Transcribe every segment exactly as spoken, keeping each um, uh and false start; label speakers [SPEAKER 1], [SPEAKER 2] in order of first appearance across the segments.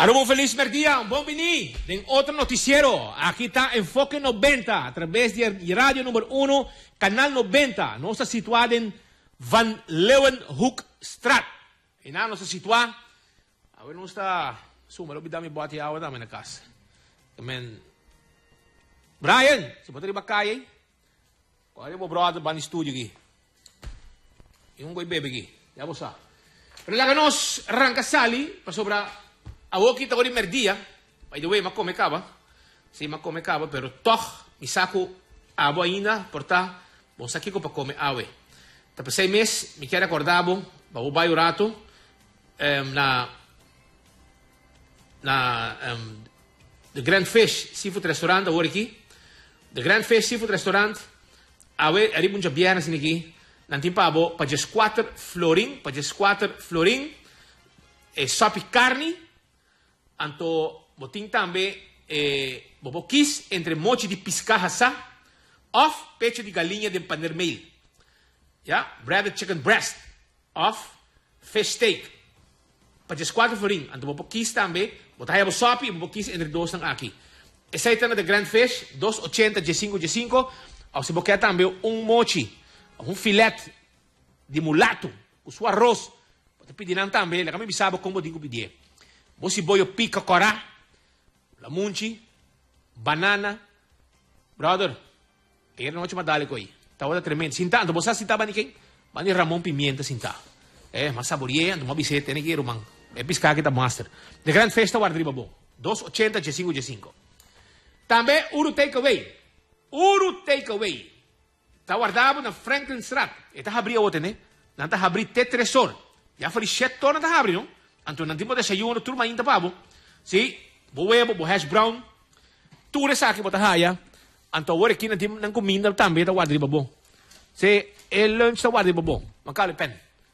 [SPEAKER 1] Alô, um feliz merdia, um bom vini. Tem outro noticiero. Aqui está Enfoque noventa, através de rádio número um, canal noventa. Nós estamos situados em Van Leeuwenhoekstraat. E nós estamos situados. A ver, nós está. Suma, eu vou dar minha bote água também na casa. Amen. Brian, você pode ir para cá aí? Qual é o meu brother para o estúdio aqui? E um boi bebê aqui. Já vou saber. Pero lá que nós arranca sali, para sobrar. Ako kita ko rin merdia. By the way, makome ka ba? Si makome ka ba? Pero toch, misako abo ainda, porta, bom saki ko pa come awe. Tapos seis meses, me quero acordabo, babubay o rato, um, na, na, um, The Grand Fish Seafood Restaurant, awor aqui. The Grand Fish Seafood Restaurant, awe, aribun ja biyana siniki, nantin pa abo, pa jes quater florin, pa jes quater florin, e sopi carne, anto boting tambe eh, bobokis entre mochi de piscahasa of pecho de galinha de panermeil. Ja, breaded chicken breast of fish steak. Pajes quatro florin, anto bobokis tambe, botaya bo sopi, bobokis entre dos ng aki. Esa ita na the Grand Fish, dos ochenta G cinco G cinco, au se bokea tambe un mochi, un filet de mulato, o seu arroz. Bote pedinan tambe, la kami bisabo kung boding ko pidie. Bosi boyo pica corá, la munchi, banana, brother, era noite madali ko aí. Tawa tremendo. Sinta, ando bosa sinta ba ni king? Bani Ramon Pimienta sinta. Eh, mas saborie, ando mabisete ni kiro mang. Eh, pisca kita master. The Grand Festa guarda riba bom. dos ochenta G cinco G cinco. Tambe Uru Takeaway. Uru Takeaway. Ta guardavo na Franklin Strat. Eta habri ote ne. Nanta habri te tresor. Ya fali shet torna ta habri no. Anto nanti mo desayuno turma ainda pabo. Si, bo huevo, bo hash brown. Ture sa akin mo tahaya. Anto awar aqui nanti nang comida tambe ta guarda riba bom. Si, el lunch ta guarda riba bom. Magkali pen.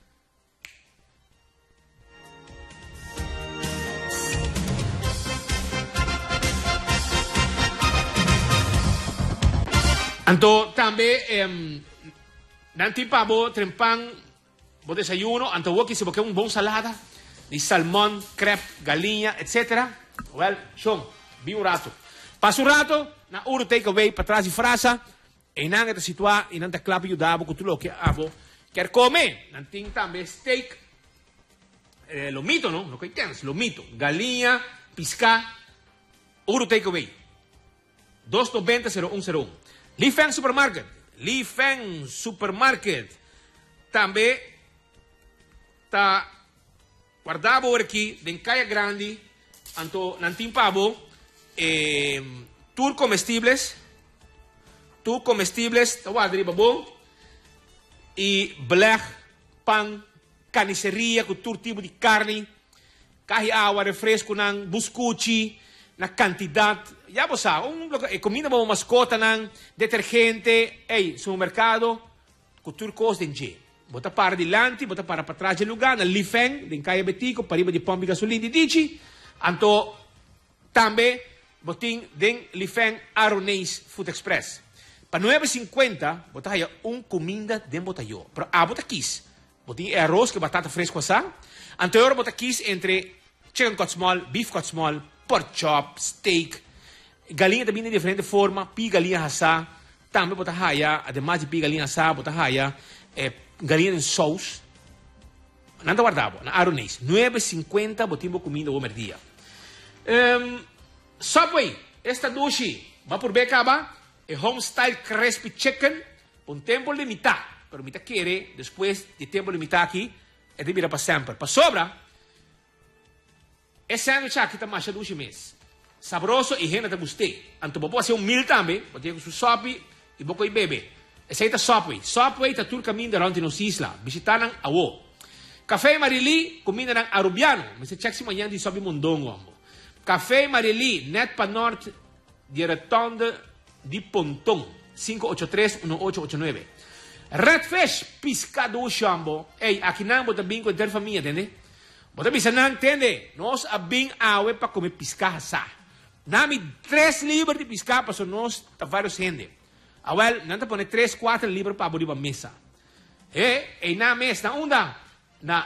[SPEAKER 1] Anto tambe um, nanti pabo trempang bo desayuno. Anto waki se boke un bon salada. De salmão, crepe, galinha, etcétera. Well, chom, vi um rato. Passa um rato, na Uru Takeaway, para trás de frasa, e não é situar, e não é claro que eu dava, que tu lo que abo, quer comer, não tem também steak, eh, lomito, não? Não que tens, lomito, galinha, pisca, Uru Takeaway. dois noventa zero um zero um. Li Feng Supermarket, Li Feng Supermarket, também tá guardavo aqui, em Caia Grande, anto nantin pavo, eh, tour comestibles, tour comestibles, tawadri babo, e blech, pan, carniceria, com todo tipo de carne, carne água, refresco, ng buscuchi, na quantidade, já você sabe, um, e comida para mascota, ng detergente, ei, supermercado, com tudo coisa de G. Bota para dilante, bota para para trás do lugar, na Li Feng, em Caia Betico, para riba de pompi gasolina de dici, anto também botin den Li Feng Aronês Food Express. Para nove e cinquenta, bota aí um comida de botayo. Pero ah, bota quis. Botin arroz, que batata fresca asa. Anterior bota quis entre chicken cut small, beef cut small, pork chop, steak, galinha também de diferente forma, pi galinha asa. Também bota aí, además de pi galinha asa, bota aí, eh, galinha em sauce. Não te guardava, na Aronês. nove e cinquenta, botimos comida o merdia. Um, Subway, esta dushi, va por becaba, é Homestyle Crispy Chicken, por um tempo limitado. Pero mitad quiere, depois de tempo limitado aqui, é de virar para sempre. Para sobra, esse sandwich aqui está mais dushi mês. Sabroso e renda te gostei. Anto vou fazer um meal também, vou ter com o sopi e vou com o bebê. Essa aí está Subway. Subway está todo caminho de onde nos isla. Visitaram a O. Café Marili, comida ng Arubiano. Mas se check si manhã de sobe Mondongo. Café Marili, net pa norte, de Retonda de Pontong. cinco ocho tres uno ocho ocho nueve. Redfish, pescado chambo. Ei, aqui não bota bem com a família, entende? Bota bisa não, entende? Nós abing awe para comer pescar sa. Nami três libras de pescar para nós tá vários gente. Awel, não te pone três, quatro libras para abrir a mesa. Eh, e na mesa, na onda, na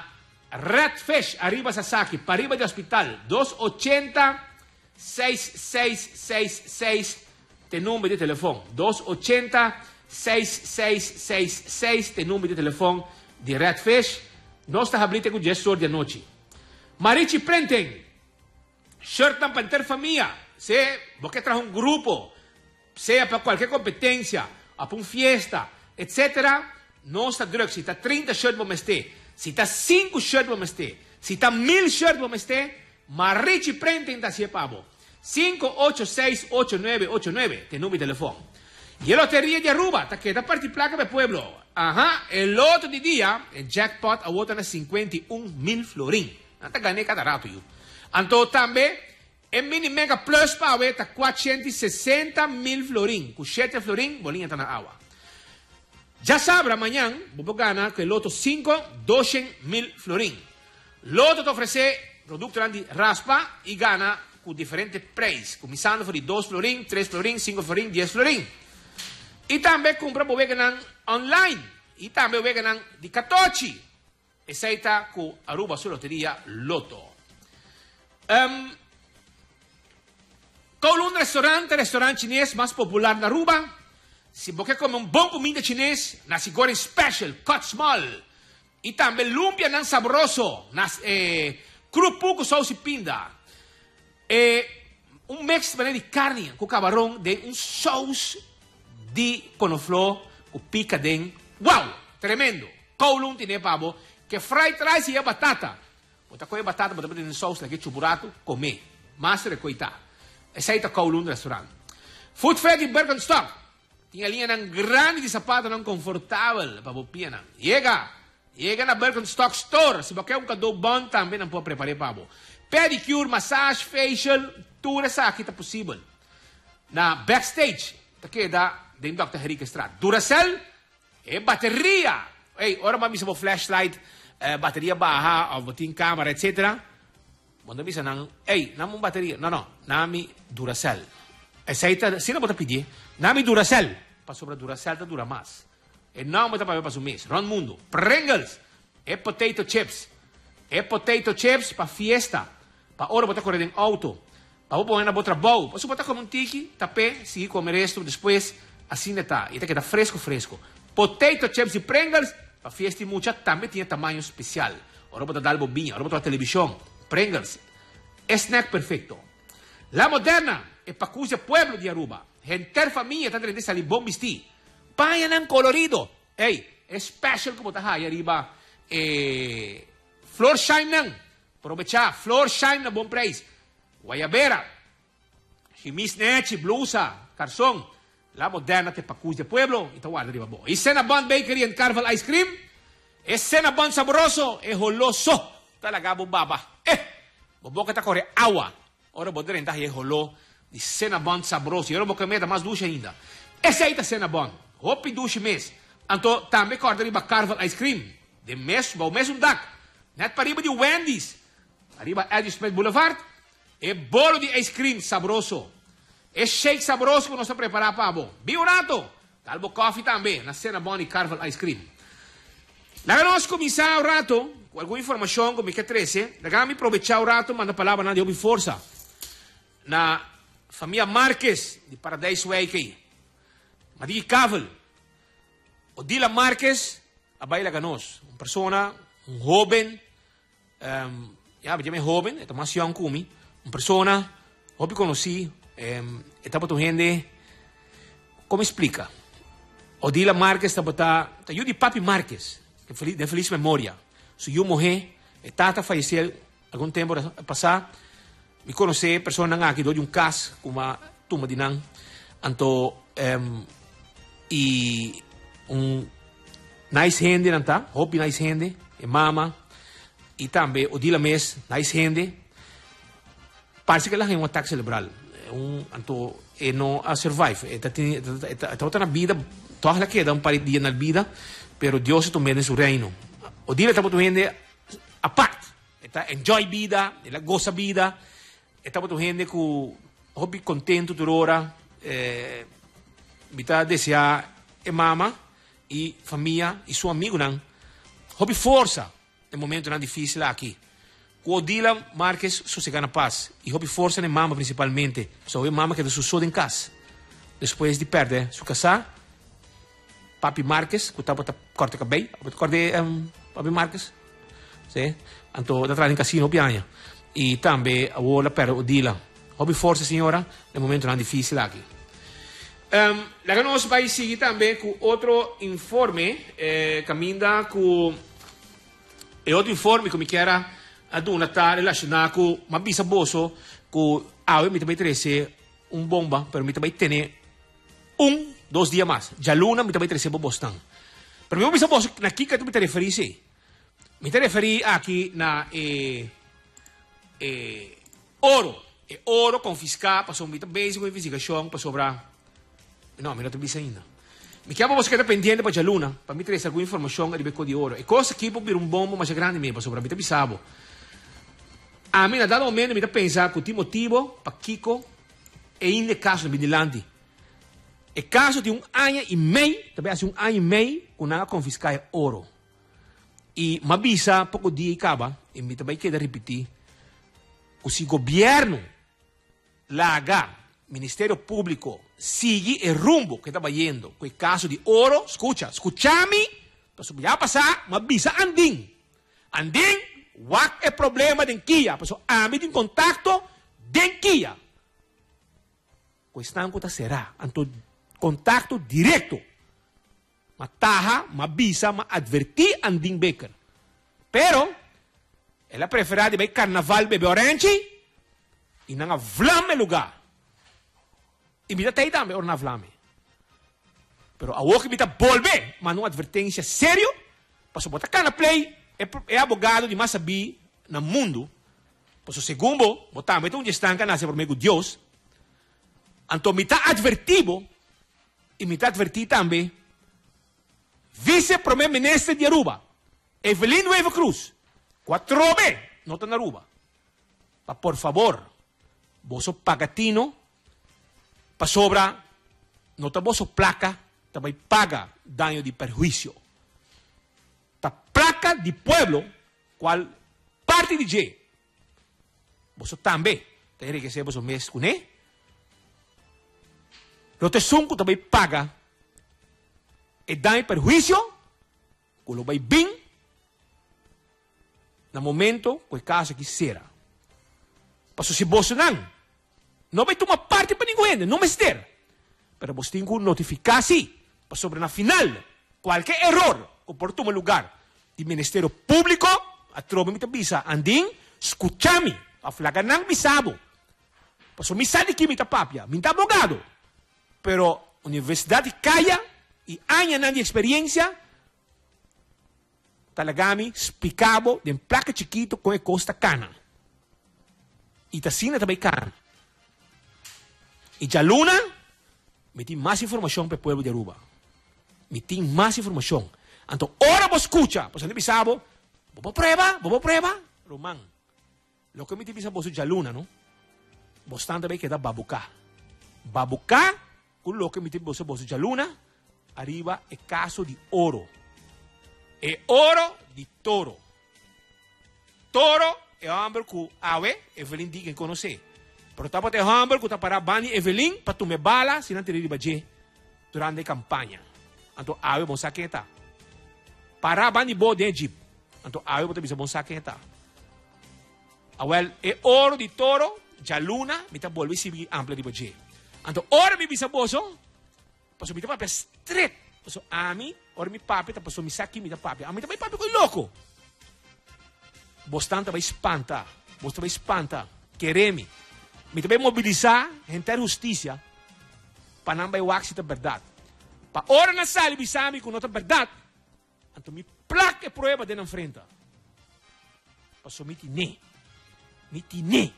[SPEAKER 1] Redfish, arriba Sasaki, para arriba de hospital, dos ochenta, seis seis seis seis, te número de teléfono, dos ochenta, seis seis seis seis, te número de teléfono de Redfish, nós está abrindo com o gestor de noite. Marichi Prenten, shirt para ter família, se você traz um grupo, seja para qualquer competência, para uma fiesta, etcétera, não está drugs, se está trinta shirts vamos ter, se está cinco shirts vamos ter, se está mil shirts vamos ter, Marichi Prenten está se pavo. cinco ocho seis ocho nueve ocho nueve, te número de teléfono. Y la lotería de Aruba, está que da parte placa del pueblo. Ajá, el otro día, el jackpot a votar cincuenta y un mil florín. Hasta gané cada rato yo. Entonces también, el mini mega plus power está cuatrocientos sesenta mil florín. Con siete florín, bolín está en la agua. Ya sabrá mañana, vos ganar que el otro cinco, doce mil florín. El otro te ofrece producto de raspa y gana con diferentes precios, começando por dos florín, tres florín, cinco florín, diez florín. E também compra para ganar online. E também vai ganar de catorze. Essa está com a Aruba sua loteria Loto. Um, Kowloon restaurante, restaurante chinês mais popular na Aruba. Se você come um bom comida chinês, nasi goreng special, cut small. E também lumpia não saboroso, nas eh, crupu com sauce pinda. Eh, um mix de carne com camarão de um sauce de conoflor com pica de wow, tremendo. Kowloon tem pavo que fried rice e a batata. Bota com a batata, bota com sauce aqui chuburato, comer. Master coita. Essa aí é Kowloon restaurante. Food Fair de Birkenstock. Tinha linha nang grande de sapato não confortável para bopia nang. Chega, chega na Birkenstock Store. Se você quer um cadu bom também não pode preparar para você. Pedicure, massage, facial, tudo isso aqui está possível. Na backstage, está aqui da de doutor Henrique Estrada. Duracell é bateria. Ei, ora vamos ver flashlight, eh, bateria baixa, ou botin câmera, etcétera. Quando bisa nang, ei, namun bateria. Não, não, nami Duracell. Essa aí tá, se não botar pedir, nami Duracell. Para sobre Duracell, tá dura mais. E não botar para ver para o mês. Ron Mundo. Pringles. É potato chips. É potato chips para fiesta. Para hora botar correr em auto. Para pôr na outra bowl. Para botar como um tiki, tapé, se comer isto, depois, assim está. E tá que tá fresco, fresco. Potato chips e Pringles, para fiesta e mucha, também tinha tamanho especial. Ora botar dar bobinha, ora botar televisão. Pringles. Snack perfeito. La Moderna, é para cuja pueblo de Aruba. Gente família, tá tendo ali bom vestir. Paia ng colorido. Ei, é special como tá aí arriba. Eh, Floor Shine nang. Aprovechar. Floor Shine na bom preço. Guayabera. Chimis nechi, blusa, calzón. La Moderna te pacus de pueblo. Ito guarda arriba bo. E Cinnabon Bakery and Carvel Ice Cream. E Cinnabon sabroso. E holoso. Talaga bubaba. Eh. Boboca ta corre agua. Ora poder entrar e holo. Di Cinnabon sabroso. E ora boca meta mais ducha ainda. Esse aí tá Cinnabon. Hopi ducha mês. Anto também corda arriba Carvel Ice Cream. De mes, o mesmo dak. Net para arriba de Wendy's. Arriba Edge Smith Boulevard. E bolo de ice cream sabroso. E shake sabroso que nós estamos preparando para você. Biorato. Talbo coffee também. Na Cinnabon e Carvel Ice Cream. Lá nós começar o rato. Com alguma informação, como que treze. Lá nós aproveitar o rato. Manda palavra na de ouvir força. Na família Marques. De Paradise Way aqui. Madi Cavel. Odila Marques. Abay la ganos. Uma pessoa. Um jovem. Um, ya, me jovem. Ito mas young kumi. Uma pessoa, eu conheci, um, estava com gente, como explica? Odila Marques estava, eu de Papi Marques, de feliz memória. Se eu morrer, e tata faleceu algum tempo passado, me conheci, pessoa nga aqui, de um caso, como a turma de nang, anto, um, e um nice gente, não tá? Hope nice gente, e mama, e também Odila Mes, nice gente. Parece que ela tem um ataque cerebral. Um, então, e não a survive. Está na vida, toda ela queda um par de dias na vida, mas Deus também é seu reino. O dia está muito gente a parte. Está enjoy vida, ela goza vida, está muito gente com hobby contento toda hora, está desejar e mama e família e seu amigo não. Hobby força. el momento não difícil aqui. Com Odila Marques, sossegando a paz. E houve força na mama, principalmente. Só a mama que é sucede em casa. Depois de perder sua casa, Papi Marques, que estava corta cabelo, corta um, Papi Marques, sim, então da trás em casino pianha. E também a outra per Odila. Houve força, senhora, no momento não difícil aqui. Um, lá que nós vamos seguir também com outro informe, eh, caminha com e outro informe que me quer aduna tá relacionado com uma bisa boso que a eu me também trazer um bomba, para me também ter um, dois dias mais. Já luna me também trazer bostão. Para mim bisa boso na que que tu me te referi me te referi aqui na eh, eh, ouro, e ouro confiscar, passou me também com investigação para sobrar. Não, me não te bisa ainda. Mi chiamo você que está pendente para a luna, para me trazer alguma informação a respeito de ouro. E coisa que pode vir um bombo mais grande mesmo, sobre mim, te bisabo. A mim, a dado momento, me está pensando que o motivo para Kiko é ainda caso de Midilandi. É caso de um ano e meio, também há um ano e meio, que não confiscar ouro. E me avisa, pouco dia e acaba, e me também quero repetir, que se o governo larga, Ministério Público sigue el rumbo que estaba yendo. Con el caso de oro, escucha, escúchame, pues ya pasa, me avisa Andín. Andín, wak el problema de Kia, pues a mí en contacto de Kia. Pues están con será, anto contacto directo. Ma taja, ma avisa, ma advertí Andín Becker. Pero, él ha preferido de ver carnaval bebe orange y no hablame lugar. E me dá até também, ou na flame. Pero a outra me dá volver, mas uma advertência sério, para se botar cá na play, é, é abogado de mais saber no mundo, para o segundo, botar, me dá um gestanca, nasce por meio de Deus, então me dá advertido, e me dá advertido também, vice-primeiro-ministro de Aruba, Evelyn Nueva Cruz, quatro B, não está na Aruba. Pa, por favor, vos pagatino, para sobra, no te vosso placa, também paga daño de perjuízo. Ta placa de pueblo, qual parte de J. Vos também, tem que ser vos mes com né? No te sunco também paga e daño de perjuízo, quando vai bem, no momento, que caso que será. Passo se vos não, não vai tomar parte para ninguém, não me ester. Mas você tem que notificar, sim, para sobre na final, qualquer erro que por tomar lugar do Ministério Público, a tropa me avisa, Andin, escute-me, a flaga não me sabe. Para me sabe que me está papia, me está abogado. Pero a Universidade Caia e anos de experiência, talagami, explicado, de placa chiquito com a costa cana. E Tacina também cana. E já Luna, me tem mais informação para o povo de Aruba. Me tem mais informação. Então, ora vos escucha, pues não sabe, vou prueba, vou prueba, Román. Lo que me tem visa vos já Luna, não? Vos também queda babucá. Babucá, com lo que me tem vos vos já Luna, arriba é caso de ouro. É ouro de toro. Toro é homem que ave, Evelyn diga conhecer. Pero estava te humble, que está para Bani Evelyn, para tu me bala, se não te riba je, durante a campanha. Então, ave bom saqueta. Para Bani bo de Egip. Então, ave bom te bisa bom saqueta. Awel, é ouro de toro, já luna, me tá bolvi se ampla riba je. Então, ora me bisa boso, passo me tá papi straight. Passo a mim, ora me papi, tá passo me saqui, me tá papi. A mim também papi coi louco. Bostante vai espanta, bostante vai espanta, quereme. Me também mobilizar, gente justiça, para não vai o axi da verdade. Para ora na sala, me sabe que não é verdade, então me placa prova de na frente. Para me tine, me tine.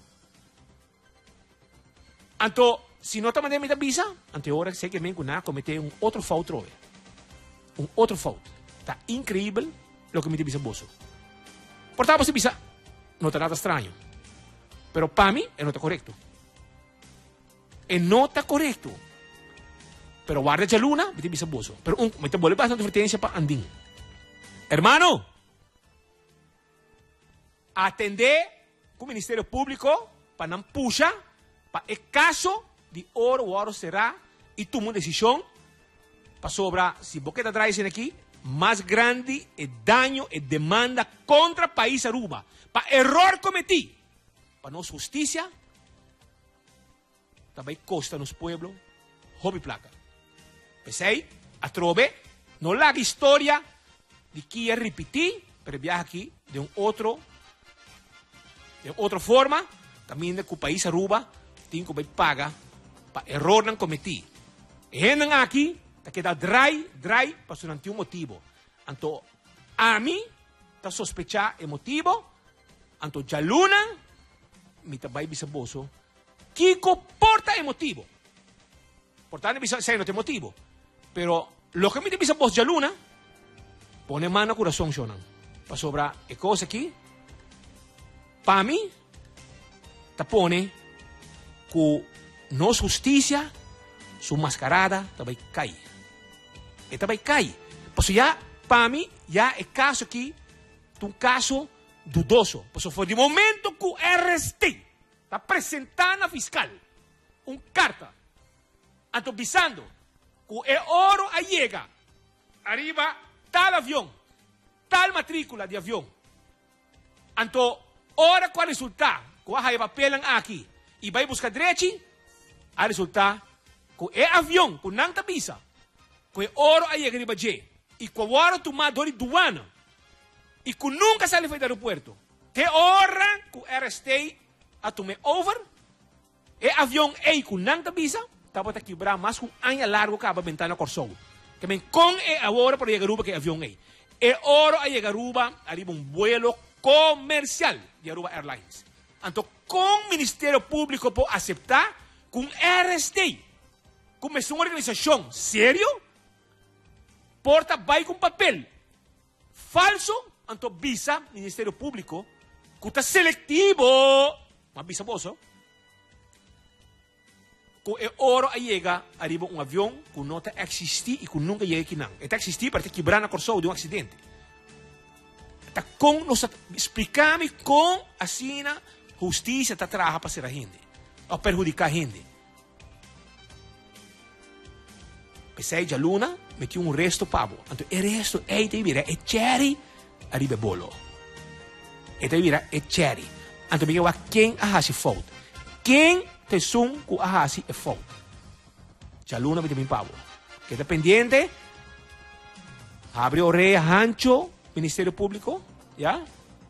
[SPEAKER 1] Então, se não está mandando me avisa, então ora sei que me não cometer um outro falta, um outro falta. Está incrível o que me avisa bolso. Portanto, você avisa, não está nada estranho. Pero para mí, no está correcto. No está correcto. Pero guarda ya luna, me te avisa bolso. Pero un, me te vuelve bastante advertencia para Andín. Hermano, atender com o Ministério Público para não puxar, para o caso de ouro, o ouro será, e tomar uma decisão para sobrar, se você está trazendo aqui, mais grande é dano e demanda contra o país Aruba, para erro cometido, para nossa justiça, também custa nos pueblos, hobby placa. Pensei, a trove, não larga história de que é repetir, pero viaja aqui de um outro, de outra forma, também que o país Aruba tem que pagar para erro não cometido. E não aqui, está queda dry, dry, para não ter um motivo. Então, a mim, está sospechar o motivo, então já luna, me também bisaboso, que comporta o motivo. Portanto, sei não tem motivo. Pero, lo que me dice vos ya luna, pone mano a corazón, Shonan. Para sobrar e cosa aqui, para mim, te pone que não justiça, su mascarada, também cai. E também cai. Porque já, para mim, já é caso aqui, um caso dudoso. Porque foi de momento que o R S T está apresentando a fiscal uma carta, avisando que o ouro chega, arriba tal avião, tal matrícula de avião. Então, ora qual resultado? Que vai papelan aqui e vai buscar direito, a resultar que o avião, que não te avisa, que o ouro chega arriba de, e que o ouro tomado de duana, e que nunca sai do aeroporto. Te hora que o R S T a tomar over, e avião é que não te avisa, estava a quebrar mais um ano largo que a ventana corsou. Que men com é a hora para chegar Aruba que avião é. É hora a chegar Aruba, arriba um vuelo comercial de Aruba Airlines. Então, com o Ministério Público pode aceitar, com o R S T, como é uma organização séria, porta vai com papel falso, então visa Ministério Público, que está seletivo, mas visa bolso, que é hora a chegar arriba um avião que não está existir e que nunca chega aqui não. Está existir para quebrar na corso de um acidente. Está com nos explicando com assim a justiça está trabalhando para ser a gente, ou perjudicar a gente. Pensei de luna, meti um resto pavo. Então, o resto é de vira, é cherry, arriba bolo. É de vira, é cherry. Então, me diga, quem a hasi fault? Quem te sum ku ahasi e fault? Já luna me tem pavo. Que está pendiente, abre orelha, rancho, Ministério Público, já?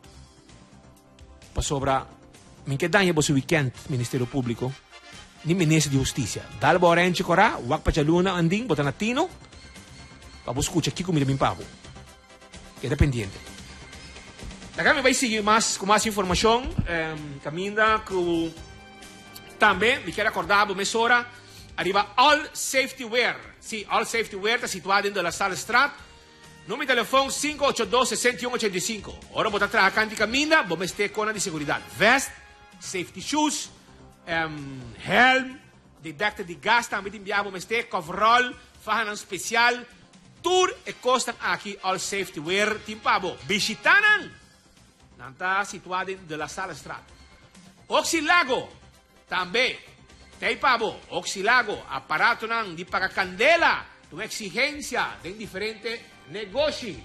[SPEAKER 1] Para sobra, me que danha você weekend, Ministério Público, ni Ministro de Justiça. Dal ba orange kora, wak pa luna anding, bota latino, para você escutar aqui comigo me pavo. Que está pendiente. Agora me vai seguir mais com mais informação, um, caminda com também, me quero acordar, uma hora, arriba All Safety Wear. Sim, All Safety Wear está situado dentro da Sala Strat. Número de telefone cinco oito dois, seis um oito cinco. Ora, vou estar trabajando de caminho, vamos ter cona de segurança. Vest, safety shoes, um, helm, detector de gás, também enviar, vamos ter coverall, fajan especial, tour e costan aqui All Safety Wear. Timpabo, visitanan, não está situado dentro da Sala Strat. Oxilago, também, tem pabo, Oxilago, aparato nan de pagar candela, uma exigência de diferente negócio.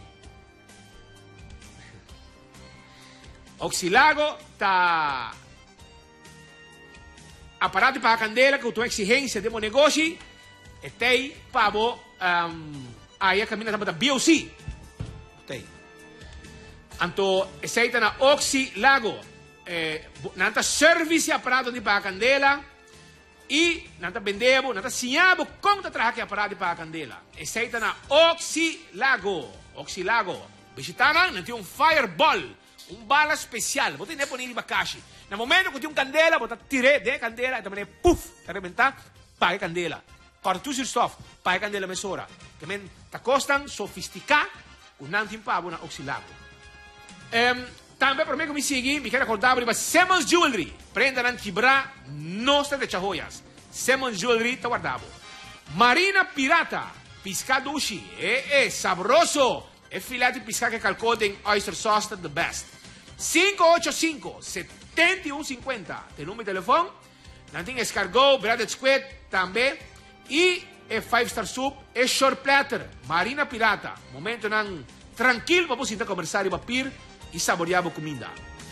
[SPEAKER 1] Oxilago tá aparato de pagar candela com uma exigência de um negócio, e tem pabo, um, aí a caminha também da B O C. Tem. Então, esse aí na Oxilago. Eh, nanta service aparato de pagar candela e nanta vendemos, nanta sinhamos como trabalhar que aparato de pagar candela. Esse está na Oxilago. Oxilago. Visitaram, não tem um fireball, um bala especial. Você nem pode ir para caixa. No momento que tem um candela, você tira de candela e também puff, arrebentar, paga candela. Cartucho soft, paga candela mesora. Também está costan sofisticado, com não tem pavo na Oxilago. Um, Também para mim que me sigue, me quero acordar para Simmons Jewelry. Prenda nan quebrar, nossa de joias. Simmons Jewelry está guardado. Marina Pirata, pescado sushi, é, é saboroso. É filé de pescado que calcou em oyster sauce, the best. cinco ocho cinco, siete uno cinco zero. Tem número de telefone. Não tem escargot, breaded squid também. E é five star soup, é short platter, marina pirata. Momento não tranquilo para você conversar e papir e saborear a comida.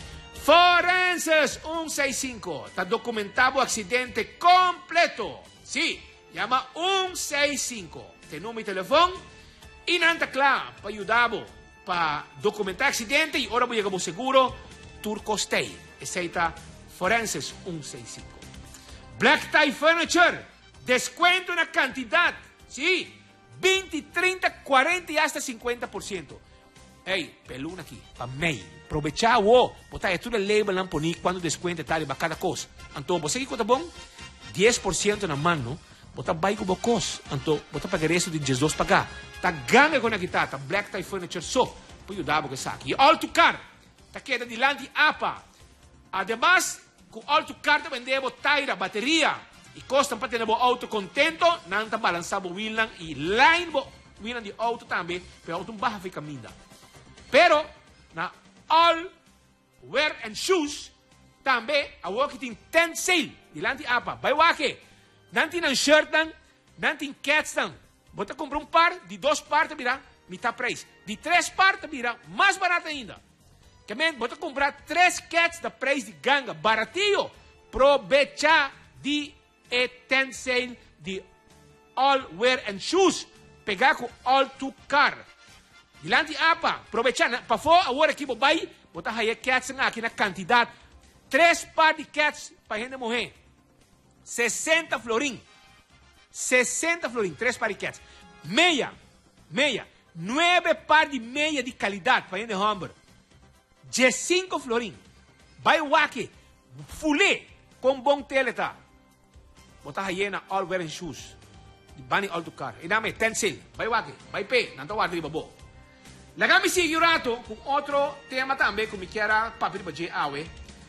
[SPEAKER 1] Forenses cento e sessenta e cinco. Está documentado o acidente completo. Sim, llama cento e sessenta e cinco. Tem número de telefone. E não está claro para ajudar para documentar o acidente. E agora vou chegar ao seguro. Turcostei. Aceita Forenses cento e sessenta e cinco. Black Tie Furniture. Descuento na quantidade. Sim, vinte, trinta, quarenta e hasta cinquenta por cento. Ei, peluna aqui, para mim. Aproveitar o, botar tudo o label lá por quando descuento está para cada coisa. Então, você que conta bom? dez por cento na mão, botar vai com bocos. Então, botar para o resto de Jesus pagar. Tá ganha com a guitarra, tá Black Tie Furniture só. Para ajudar você aqui. All to car. Tá queda de lante apa. Ademais, com all to car vendemos taira, bateria. E custa para ter o auto contento, não está balançando o wheel e line o wheel de auto também, para o auto barra fica minda. Pero, na all wear and shoes, também, a walk tem ten sale, dilante apa, vai wake, não tem um shirt, não tem cats, bota comprar um par, de dois partes, mira, mitad preço, de três partes, mira, mais barato ainda. Que men, bota comprar três cats da preço de ganga, baratinho, provecha de e ten sale de all wear and shoes. Pegar com all to car. Dilante apa, aprovechar, para fora, agora aqui, vai, botar aí cats aqui na quantidade. Três par de cats para gente morrer. sessenta florim. sessenta florim, três par de cats. Meia, meia, nove par de meia de qualidade para gente homem. dezesseis florim. Vai o aqui, fulê, com bom tele tá. Botar aí na all wear and shoes. De bani all to car. E dame ten sale. Vai waki, vai pay, não tá guardando babo. Lagami sigurato com outro tema também, como que era papel para J A W.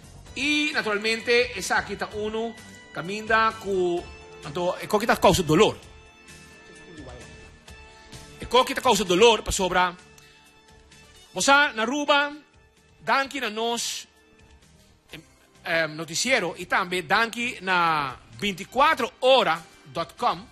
[SPEAKER 1] E naturalmente essa aqui tá uno caminha com então é que tá causa dolor. É que tá causa dolor para sobra. Você na ruba, danki na nos eh, noticiero e também danki na veintiquatro horas ponto com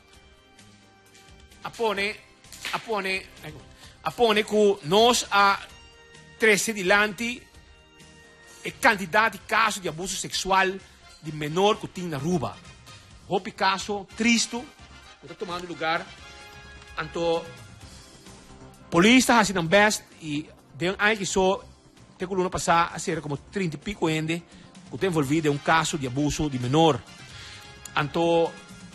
[SPEAKER 1] apone apone apone que nós a treze dilante e quantidade de casos de abuso sexual de menor que tem na Aruba. Hopi caso triste que está tomando lugar. Anto polícia fazendo best e de um ano que só tem que ano passado a ser como trinta e pico ende que está envolvido em um caso de abuso de menor. Anto,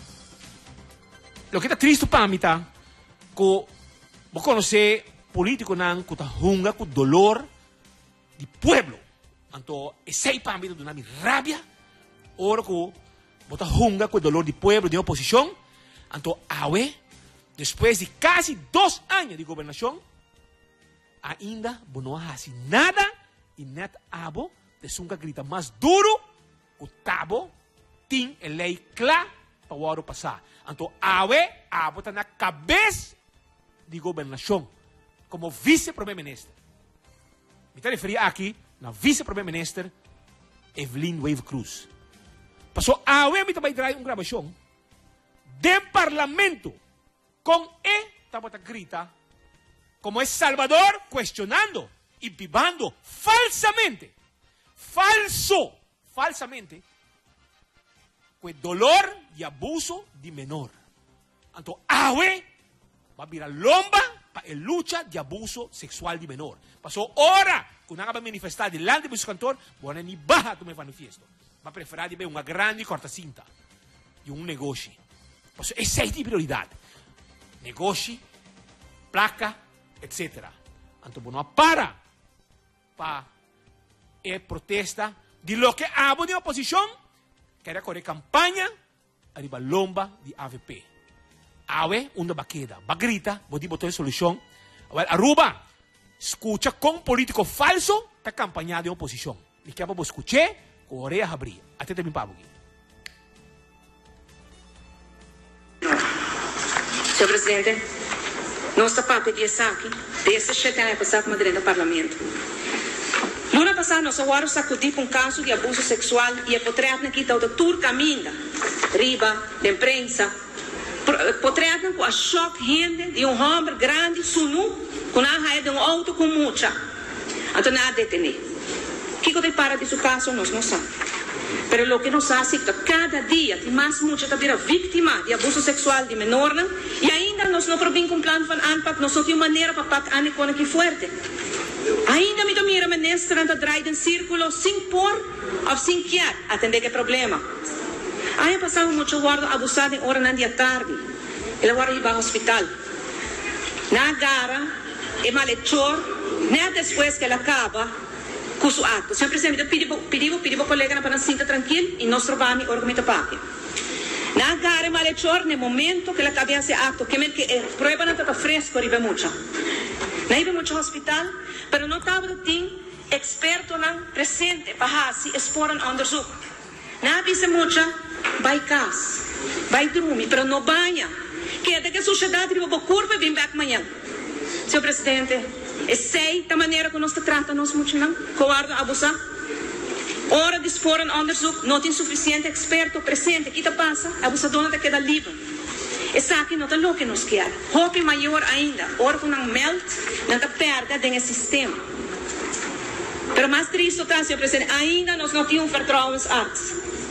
[SPEAKER 1] lo que está triste para mim tá, que vou conhecer político não que está hunga com dolor de pueblo. Anto, esse para mim dá uma rabia, ora que vou estar hunga com dolor de pueblo de oposição. Anto, awe, depois de quase dois anos de governação, ainda não há assim nada e net abo de sunga grita mais duro o tabo tem a lei clara para o ano passado. Então, awe, abo está na cabeça de governação, como vice-primeiro-ministro. Me está referindo aqui na vice-primeiro-ministro Evelyn Wave Cruz. Passou awe, me também traz uma gravação do parlamento com e, estava a grita, como é Salvador, questionando e vivando falsamente, falso, falsamente, com dolor e abuso de menor. Então, awe va virar lomba para a luta de abuso sexual de menor. Passou hora que não vai manifestar delante do cantor, bueno, ni baja tu me manifiesto. Va preferir de ver uma grande corta-cinta e um negócio. Passou, essa é a prioridade. Negócio, placa, etcétera. Então, bueno, para para a protesta de lo que a de oposição queria correr campanha arriba lomba de A V P. Awe, uma baqueda, bagrita, vou botar solução. Aruba, escucha com político falso, está campanha de oposição. Me quer para escutar, com a orelha abrir. Até terminar para aqui.
[SPEAKER 2] Senhor Presidente, nós estamos a pedir aqui, desde sete anos passar como dentro do Parlamento. Luna passado, nós agora sacudimos um caso de abuso sexual e é potreado que está o doutor Caminda, riba, da imprensa, potreado com a choque gente de um homem grande, sunu, com a raia de um auto com mucha. Então, nada detener. O que eu para desse caso, nós não sabemos. Mas o que nós sabemos é que cada dia tem mais mucha que vira vítima de abuso sexual de menor, e ainda nós não provimos um plano para ANPAC, nós não temos maneira para pagar a que forte. Ainda me domira ministra anda draida em círculo sem por ou sem querer atender que problema. Aí passava muito guarda abusado em hora na dia tarde. Ele agora ia para o hospital. Na gara, é malhechor, nem depois que ele acaba com o ato. Senhor Presidente, pediu pediu pediu para o colega para sinta tranquilo e nós trovamos o argumento para na gara, é malhechor, no momento que ele acaba esse ato, que a prova não está fresco, arriba muito. Não iba muito ao hospital, mas não estava tem experto não presente para se expor um onderzoek. Não avisa muito, vai casa, vai dormir, mas não banha. Que é que a sociedade vai curva e vem back amanhã. Senhor Presidente, é sei da maneira que nós tratamos muito não, covarde, abusar. Hora de expor um onderzoek, não tem suficiente experto presente. O que passa? Abusador não queda livre. Essa aqui não é o que nos quer. Hope maior ainda. Órgão não melt, não está perda desse sistema. Mas mais triste está, senhor Presidente, ainda nós não temos vertrouwensarts.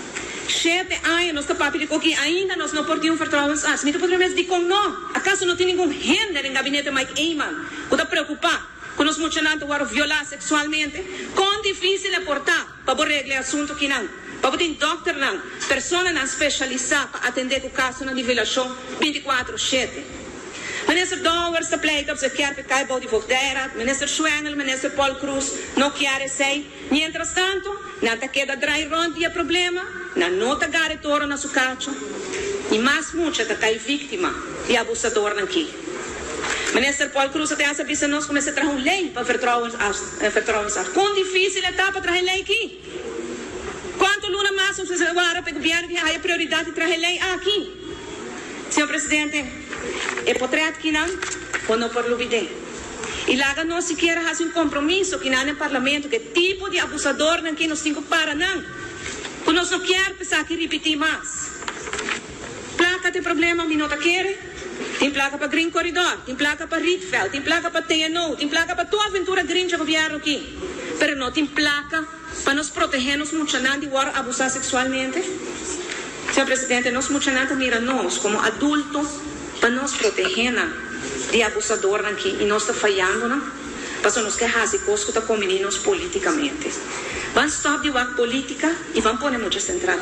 [SPEAKER 2] Sete anos nós estamos pedindo que ainda nós não temos vertrouwensarts. Mas podemos dizer não. Acaso não tem nenhum render no gabinete Mike Eyman que está preocupado com os muchachitos que violar sexualmente? Quão difícil é portar para arreglar o assunto que não. Para ter doctor não, pessoa não especializada para atender o caso na violação vinte e quatro sete. Minister Douwers está pleitando para que a cai de volteira, minister Schwengel, minister Paul Cruz, não quer sei. Mientras tanto, não está queda dry rond e problema, não nota gare toro na sua cacho. E mais muita que cai vítima de abusador aqui. Minister Paul Cruz até essa vez nós começa a trazer uma lei para vertrouwensarts. Quão difícil é para trazer lei aqui? Quanto luna mais você agora para o governo que há prioridade de trazer lei aqui? Senhor Presidente, é potreado que não, ou não por lubide. E lá não se quer fazer um compromisso que não no parlamento, que tipo de abusador não que nós temos para não. Que nós não queremos pensar que repetir mais. Placa tem problema, me não quer. Tem placa para Green Corridor, tem placa para Rietveld, tem placa para T N O, tem placa para toda aventura grande do governo aqui. Mas não tem placa para nos protegermos muito de abusar sexualmente. Senhor Presidente, nós muito mira nós como adultos para nos proteger de abusador aqui e nós está falhando, não? Para nós que fazer coisas que com meninos politicamente. Vamos stop de work política e vamos pôr muito central.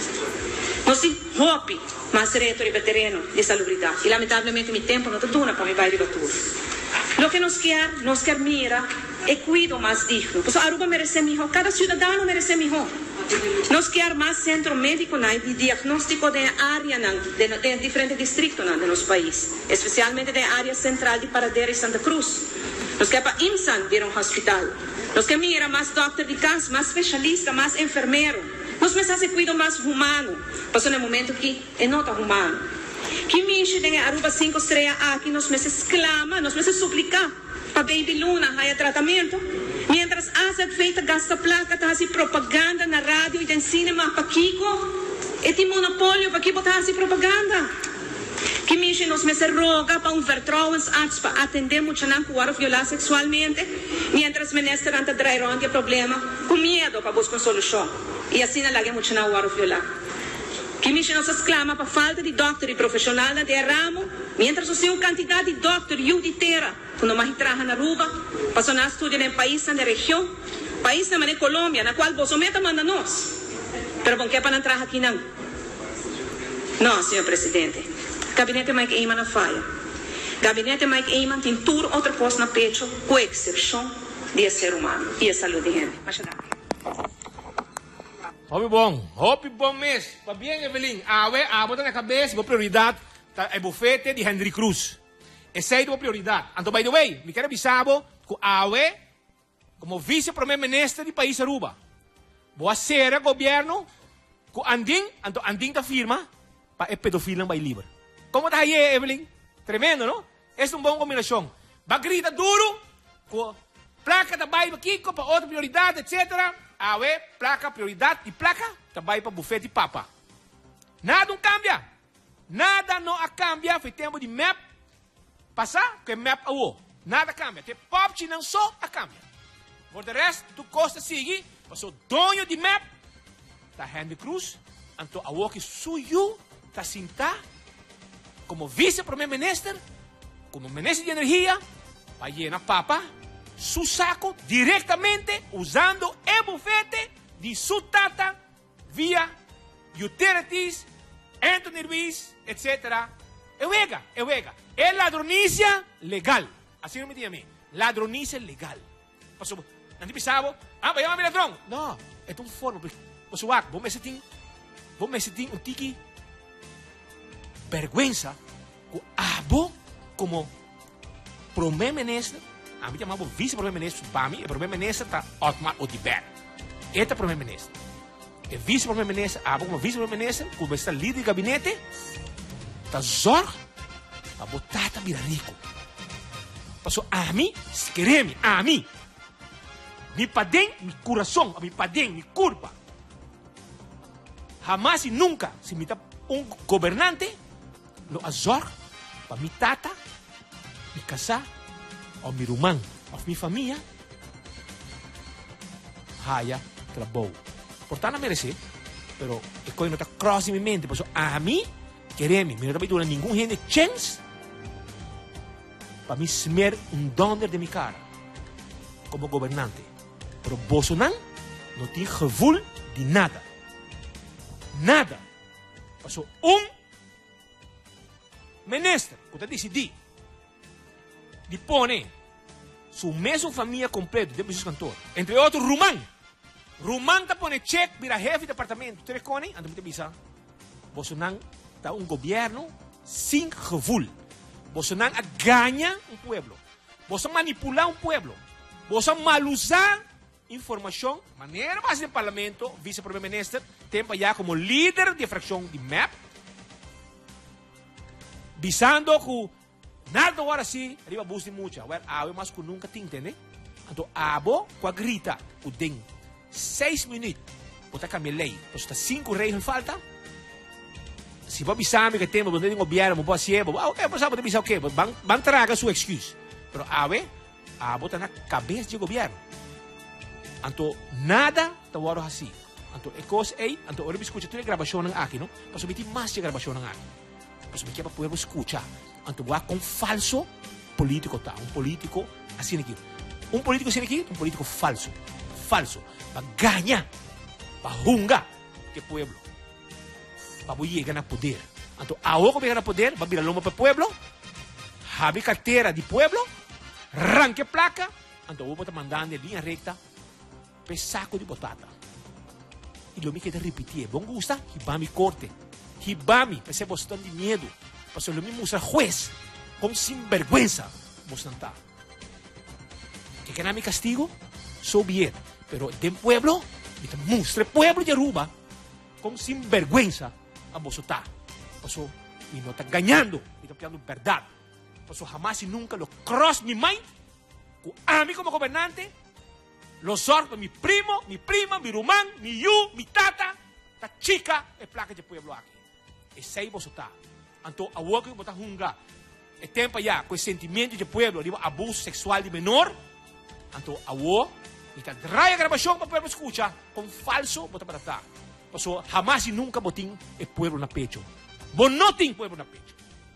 [SPEAKER 2] Nós temos hope mais reto terreno de salubridade. E lamentavelmente meu tempo não está dando para me vai debater. O que nós quer, nós quer mira é cuido mais digno. Porque Aruba merece melhor, cada cidadão merece melhor. Nós queremos mais centro médico de diagnóstico de área de, de diferentes distritos do nosso país, especialmente da área central de Paradeira e Santa Cruz. Nós queremos para IMSAN vir um hospital. Nós queremos ir mais doctor de casa, mais especialista, mais enfermeiro. Nós precisamos de cuidado mais humano. Passou no momento que é não tão humano. Que mexe de Aruba cinco estrelas aqui, nós precisamos exclamar, nós precisamos suplicar para Baby Luna haya tratamento. Mientras hace feita gasta placa, tá assim propaganda na rádio e tem cinema para Kiko. E tem monopólio para que botar assim propaganda. Que mexe nos me se roga para um vertrouwensarts para atender muito não que o violar sexualmente. Mientras minister anta drairon de problema, com medo para buscar solução. E assim não lage muito não o violar. Que mexe nos exclama para falta de doctor e profissional de ramo. Mientras o seu quantidade de doctor e de terra, quando mais trabalha na Aruba, passou na estudo no país, na região, país na Colômbia, na qual Bolsonaro manda nós. Pero bom que é para não trabalhar aqui não. Não, senhor presidente. Gabinete Mike Eyman não falha. Gabinete Mike Eyman tem tudo outra coisa na pecho, com exceção de ser humano e a saúde de gente. Mas
[SPEAKER 1] Hope bom, hope bom mês. Para bem, Evelyn, awe, abo na cabeça, a prioridade é o bufete de Henry Cruz. Essa é a prioridade. Então, by the way, me quero avisar que awe, como vice-primeiro-ministro do país Aruba, vou ser o governo que anding, então anding da firma para o pedofilo vai livre. Como está aí, Evelyn? Tremendo, não? Essa é uma boa combinação. Va grita duro, Placa trabalha aqui para outra prioridade, etcétera. Ah, ué, placa, prioridade e placa trabalha para bufete e papa. Nada não cambia. Nada não cambia. Foi tempo de map. Passar, que map a o. Nada cambia. Que pop não só a cambia. Por de resto, tu costa seguir. Passou dono de map. Tá Henry Cruz. Então, a o que suyo. Tá sinta. Como vice-primeiro-ministro. Como ministro de energia. Para llenar papa. Su saco diretamente usando el bufete de su tata via utilities, Anthony Ruiz, etcétera. Euega, euega. Es ladronicia legal. Así no me diga a mí. Ladronicia legal. Pasó, nanti pisabo, ah, vaya mi ladrón. No, es un forma. Pasó, vos me sentín, vos me sentín un tiki vergüenza. Abo como primer ministro. A mim chamava vice-primeiro-ministro. Para mim, o primeiro-ministro está Otmar Odiber. Este é o primeiro-ministro. O vice-primeiro-ministro, a como vice-primeiro-ministro, como está líder de gabinete, está zorg para botar a virar rico. Passou a mim, se querer-me, a mim. Mi padem, mi coração, mi padem, mi culpa. Jamás e nunca, se me dá um governante, lo azor para mi tata, mi casa, ou meu irmão, ou minha família, haya trabalho. Portanto, não merece, pero a coisa não está cross em minha mente, porque a mim, querem-me, não está dando nenhum gente chance para me smer um donder de minha cara, como governante. Pero Bolsonaro não tem gevoel de nada. Nada. Passou um ministro, que decidiu, de pôr sua mesma família completa de seus cantores. Entre outros, Rumán. Rumán está pondo cheque, vira chefe de apartamento. Você reconhece? Ando muito bisa. Bolsonaro está um governo sem gevoel. Bolsonaro ganha um pueblo. Bolsonaro manipular um pueblo. Bolsonaro mal usar informação. Maneira base do parlamento, vice-primeiro-ministro, tempo já como líder de fração de M A P. Visando que nada agora sim, arriba bus de mucha. Well, abo mas que nunca tem, entende? Então, abo, com a grita, o den, seis minutos, botar cambiar lei. Então, está cinco regras falta. Se vou avisar-me que tem, vou ter um governo, vou fazer, vou, ok, vou saber avisar o quê? Vão, vão tragar sua excuse. Pero, abo, abo está na cabeça do governo. Então, nada está agora assim. Então, é coisa aí, então, eu me escuta toda a gravação aqui, não? Mas eu me mais de gravação aqui. Mas eu me quero para poder escutar. Então, vou com falso político, tá? Um político assim aqui. Um político assim aqui, um político falso. Falso. Para ganhar, para hungar o pueblo. Para chegar no poder. Então, agora que chegar no poder, vai virar lomba para o pueblo, have carteira de pueblo, arranque placa, então eu vou estar mandando em linha recta para saco de batata. E eu me quero repetir, bom gusta, hibami corte. Hibami, para ser bastante de medo. Para ser o mesmo juez, com sinvergüenza, vos não está. Que que não me castigo? So bien. Pero del pueblo, me mostra pueblo de Aruba, com sinvergüenza, a vos está. Por eso, me não está ganhando, me está pegando verdade. Por eso, jamás y nunca lo cross mi mind, que a mí como gobernante, lo sordo, mi primo, mi prima, mi rumán, mi yu, mi tata, esta chica, es placa de pueblo aquí. Esse aí vos está. Então, a boca que botar hunga, é tempo já, com esse sentimento de pueblo, de abuso sexual de menor, então, a boca, e tá raia a gravação para o pueblo escutar, com falso, botar para tratar. Passou, jamás e nunca botim o pueblo na pecho. Bom, não tem pueblo na pecho.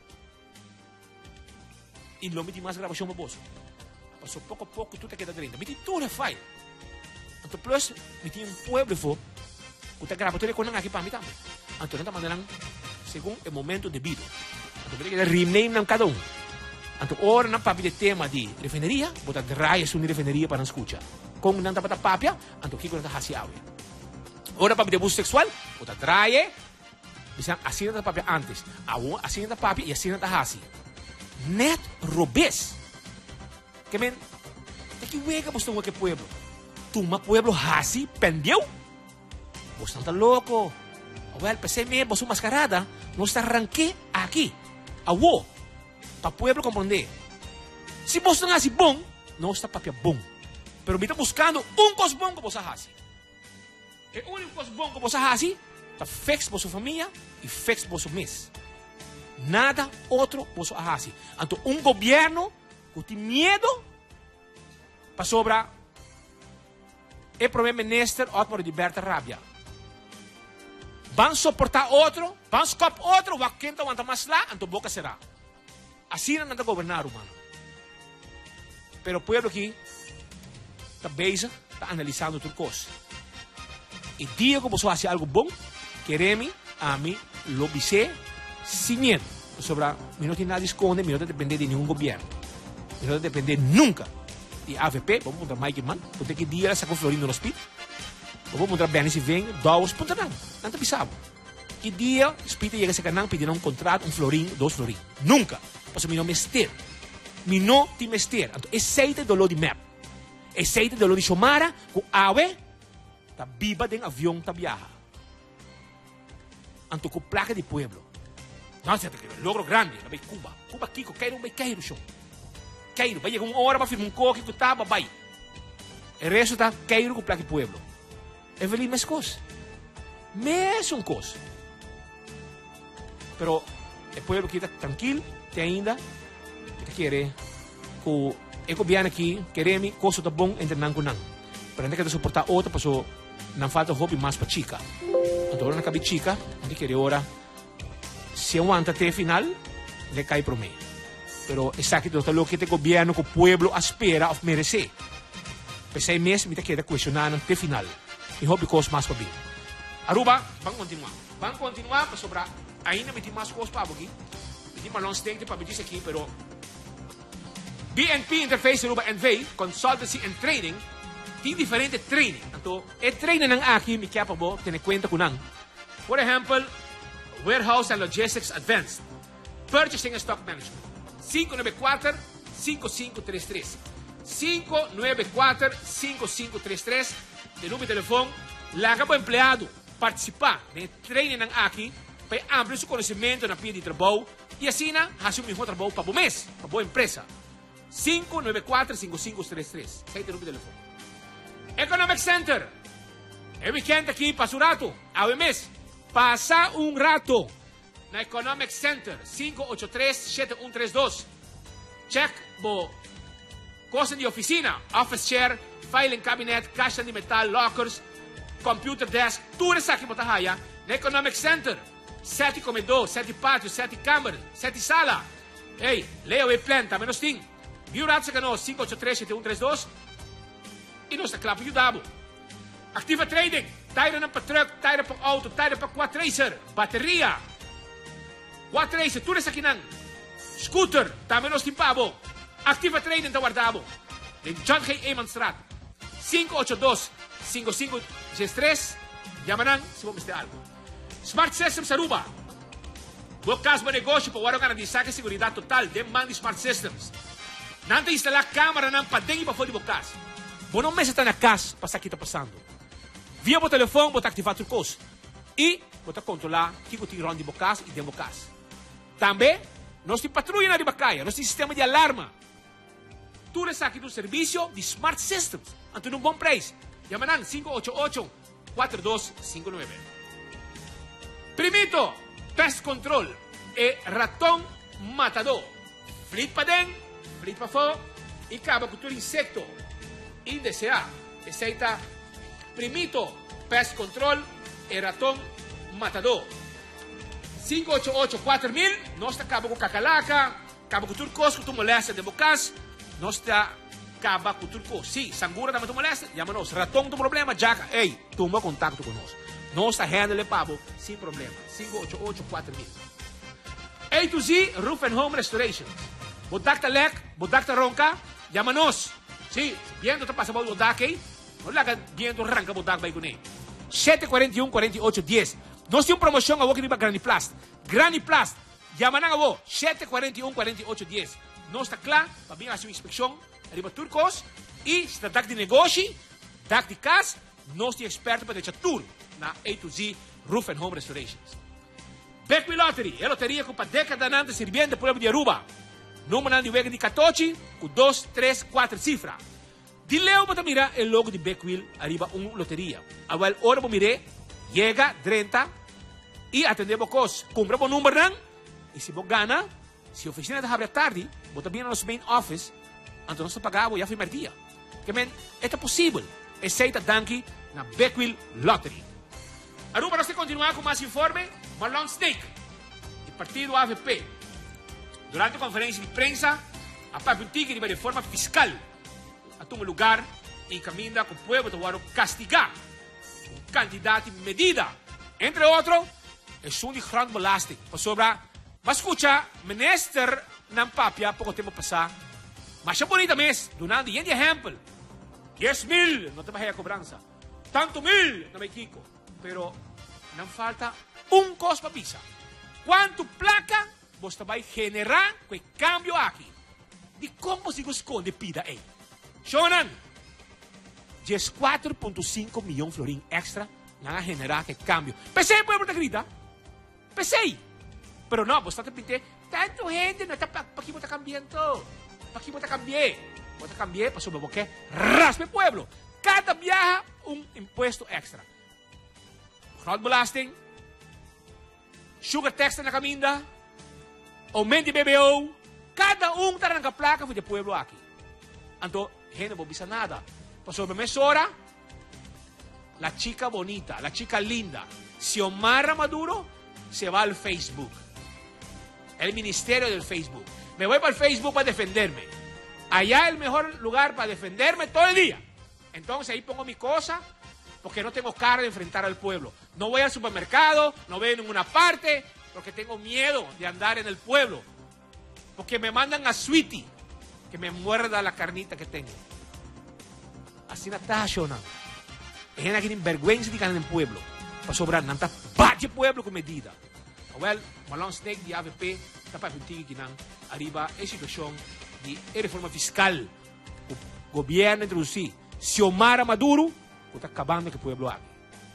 [SPEAKER 1] E não me tem mais gravação para você. Passou, pouco a pouco, tudo queda dentro. Me tem tudo, faz. Então, plus, me tem um pueblo, for, que tá gravando, tudo aqui para mim também. Então, não está mandando segundo o momento devido. Então, tem que rename em cada um. Então, ora na papia de tema de refineria, botar raia sobre refineria para não escutar. Como não está para papia, então, o que não está haciado? Ora papia de abuso sexual, botar raia, assim não está papia antes. Assim não está papia e assim não está haci. Net robes. Que men, tem que ver que você não é que pueblo. Tuma pueblo haci, pendeu? Você não está louco. Well, pensé me, vos su mascarada, no está arranqué aquí, a vos, para pueblo comprender. Si vos no haces bon, no está papia bon. Pero me está buscando un cosa bom que você hace. El único cosa bom que você hace está fix para sua família e fix para seu mês. Nada outro você hace. Então, um governo que tem medo para sobrar o primeiro-ministro Otmar de Berta Rabia. Vão suportar outro, vão escapar outro, vai quem está mais lá, então boca será. Assim não anda a governar, humano. Pero o povo aqui está bezig, está analisando tudo coisa. E dia que você faz algo bom, queremos a mim lo dizer sem medo. Sobre, eu não tenho nada a esconder, eu não depender de nenhum governo. Eu não depender nunca de A V P, vamos mudar mais que man, porque que dia ela sacou Florindo no hospital. Vamos mudar bem se vem, dois, ponto não. Não te pisava. Que dia o hospital chega a esse canal pedindo um contrato, um florim, dois florim. Nunca. Porque eu não mester. Eu não te mester. Então, esse é o dolor de M E P. Esse é o dolor de Xomara, que a ave está viva dentro do avião, está viaja. Então, com placa de pueblo. Não, você tem logro grande, vai Cuba. Cuba, Kiko, Cairo, vai Cairo, show. Cairo, vai chegar uma hora para firmar um coque, que tá, vai. O resto está Cairo com placa de pueblo. É feliz mais coisa. Mesma coisa. Pero o povo aqui está tranquilo, tem ainda, que quer que o governo aqui queremos coisa tão bom entre nós com nós. Pero não quer suportar outra, porque não falta hobby mais para chica. Então, não cabe chica, não quer ora, se aguanta até o final, le cai para mim. Pero essa aqui é o que o governo, que o povo espera ou merece. Por seis meses, me queda questionando até o final. E hobby coisa mais para mim. Aruba, vamos continuar. Vamos continuar para sobrar. Ainda me tem mais coisas para aqui. Me tem mais longe tempo para me dizer aqui, pero B N P Interface Aruba N V, Consultancy and Training, tem diferente training. Então, o training ng aqui me quer para bo, tiene cuenta com nang. For example, Warehouse and Logistics Advanced, Purchasing and Stock Management, cinco nove quatro, cinco cinco três três. cinco nove quatro, cinco cinco três três. De número de telefone, larga para o empregado participar no training ng aqui para abrir seu conhecimento na pia de trabalho e assim, fazer o mesmo trabalho para o mês, para a empresa. cinco nove quatro, cinco cinco três três. Esse é o número de telefone. Economic Center. É weekend aqui, passa um rato. Ao mês, passa um rato na Economic Center. cinco oito três, sete um três dois. Check bo coisa de oficina, office chair, filing cabinet, caixa de metal, lockers, computer desk, tudo isso aqui para haya na Economic Center. Sete comedor, sete pátio, sete câmara, sete sala. Ei, leia o planta, menos ting. Viu rato sa kano, cinco oito três, sete um três dois. E nós está claro para ajudar. Activa Trading, tire ng pa-truck, tire pang auto, tire pang quad-racer, bateria. Quad-racer, tudo isso aqui nang. Scooter, também nós timpabo. Activa Trading, tawardabo. Em John K. Emanstrat, cinco oito dois, cinco cinco três. Yaman se vamos ter algo. Smart Systems Aruba. Bukas mo negosyo pa waro ka na disaka seguridad total. Demand Smart Systems. Nanta instalar câmera ng padeng iba fo di bukas. Bono mês está na casa para que está passando. Via o telefone, bota ativar o coisa. E bota controlar que o tirão de bukas e de bukas. Também, nós temos patrulha na ribacaia, nós temos sistema de alarma. Tudo isso aqui do serviço de Smart Systems. Ante um bom preço. Yaman cinco oito oito, quatro dois cinco nove. Primito, Pest Control e Ratão Matador. Flit pa den, flit pa fo, e acaba com todo insecto indeseado. Receita Primito, Pest Control e Ratão Matador. cinco oito oito, quatro mil, nós acaba com cacalaca, acaba com tudo coisa que tu molesta de bocas, nós acaba com tudo coisa. Sim, sangura também tu molesta, chama-nos. Ratão tu problema, jaca, ei, toma contato conosco. Nós está handle pabo, sem problema. cinco oito oito, quatro mil. A to Z, Roof and Home Restoration. Bodakta lek, bodakta ronca, chama-nos. Sim, viendo te passa por bodake, não laga viendo arranca bodak vai com ele. sete quatro um, quatro oito, dez. Nós temos promoção a que viva Graniplast. Graniplast, chama na avo, sete quatro um, quatro oito, dez. Nós está claro, para vir a sua inspeção, arriba turcos, e está dak de negócio, dak de casa, nós temos experto para deixar tudo na A to Z Roof and Home Restorations. Beckwith Lottery, é loteria com para década antes sirviente do povo de Aruba. Número de vega de quatorze, com dois, três, quatro cifras. Dileo bota mira el logo de Beckwil arriba un lotería. Awal ora bo mire, llega treinta y atendemos cos. Cumpra bo número nan. Y si vos gana, si oficina de abre tarde, bota bien a los main office, entonces pagamos ya primer día. Que men, esto es posible. Aceita danki na Beckwil Lottery. Aruba, para usted continuar con más informe, Marlon Snake, el partido A F P. Durante conferencia de prensa, a Papi Tigre de reforma fiscal, a tu lugar y camina con el pueblo de Guaro castigar un candidato en medida. Entre otros, es un gran belasting. Por sobre, va a escuchar, minister Nampapia, poco tiempo pasado, mas ya bonita mes, donando y en ejemplo, diez mil, no te vas a cobranza, tanto mil, no me equivoco, pero no falta un cos para pisa. ¿Cuánto placa vos vai generar quel cambio aqui? De como se esconde pida aí? Shonan, quatro vírgula cinco milhões de florín extra van a generar aquel cambio. Pensei, pueblo, te grita. Pensei. Pero no, vos te pinte, tanto gente, no está para aquí vos te cambiando. Para aquí vos te cambié. Vos te cambié, pasó por qué? Raspe pueblo. Cada viaja un impuesto extra. Grootbelasting, sugar tax na caminda, aumento de B B O, cada um está na placa do pueblo aqui. Então, gente não bisa nada. Pasó por mesora, la chica bonita, la chica linda, Xiomara Maduro, se va al Facebook. El ministerio del Facebook. Me voy para el Facebook para defenderme. Allá es el mejor lugar para defenderme todo el día. Entonces ahí pongo mi cosa, porque no tengo cara de enfrentar al pueblo. No voy al supermercado, no voy a ninguna parte, porque tengo miedo de andar en el pueblo. Porque me mandan a Sweetie, que me muerda la carnita que tengo. Así no está, Shona. Es una gran vergüenza de ganar en el pueblo. Para sobrar, no está bate pueblo con medida. Well, Marlon Snake de A V P, está para contigo que arriba es situación de reforma fiscal. El gobierno introducir Xiomara Maduro, está acabando com o pueblo aqui.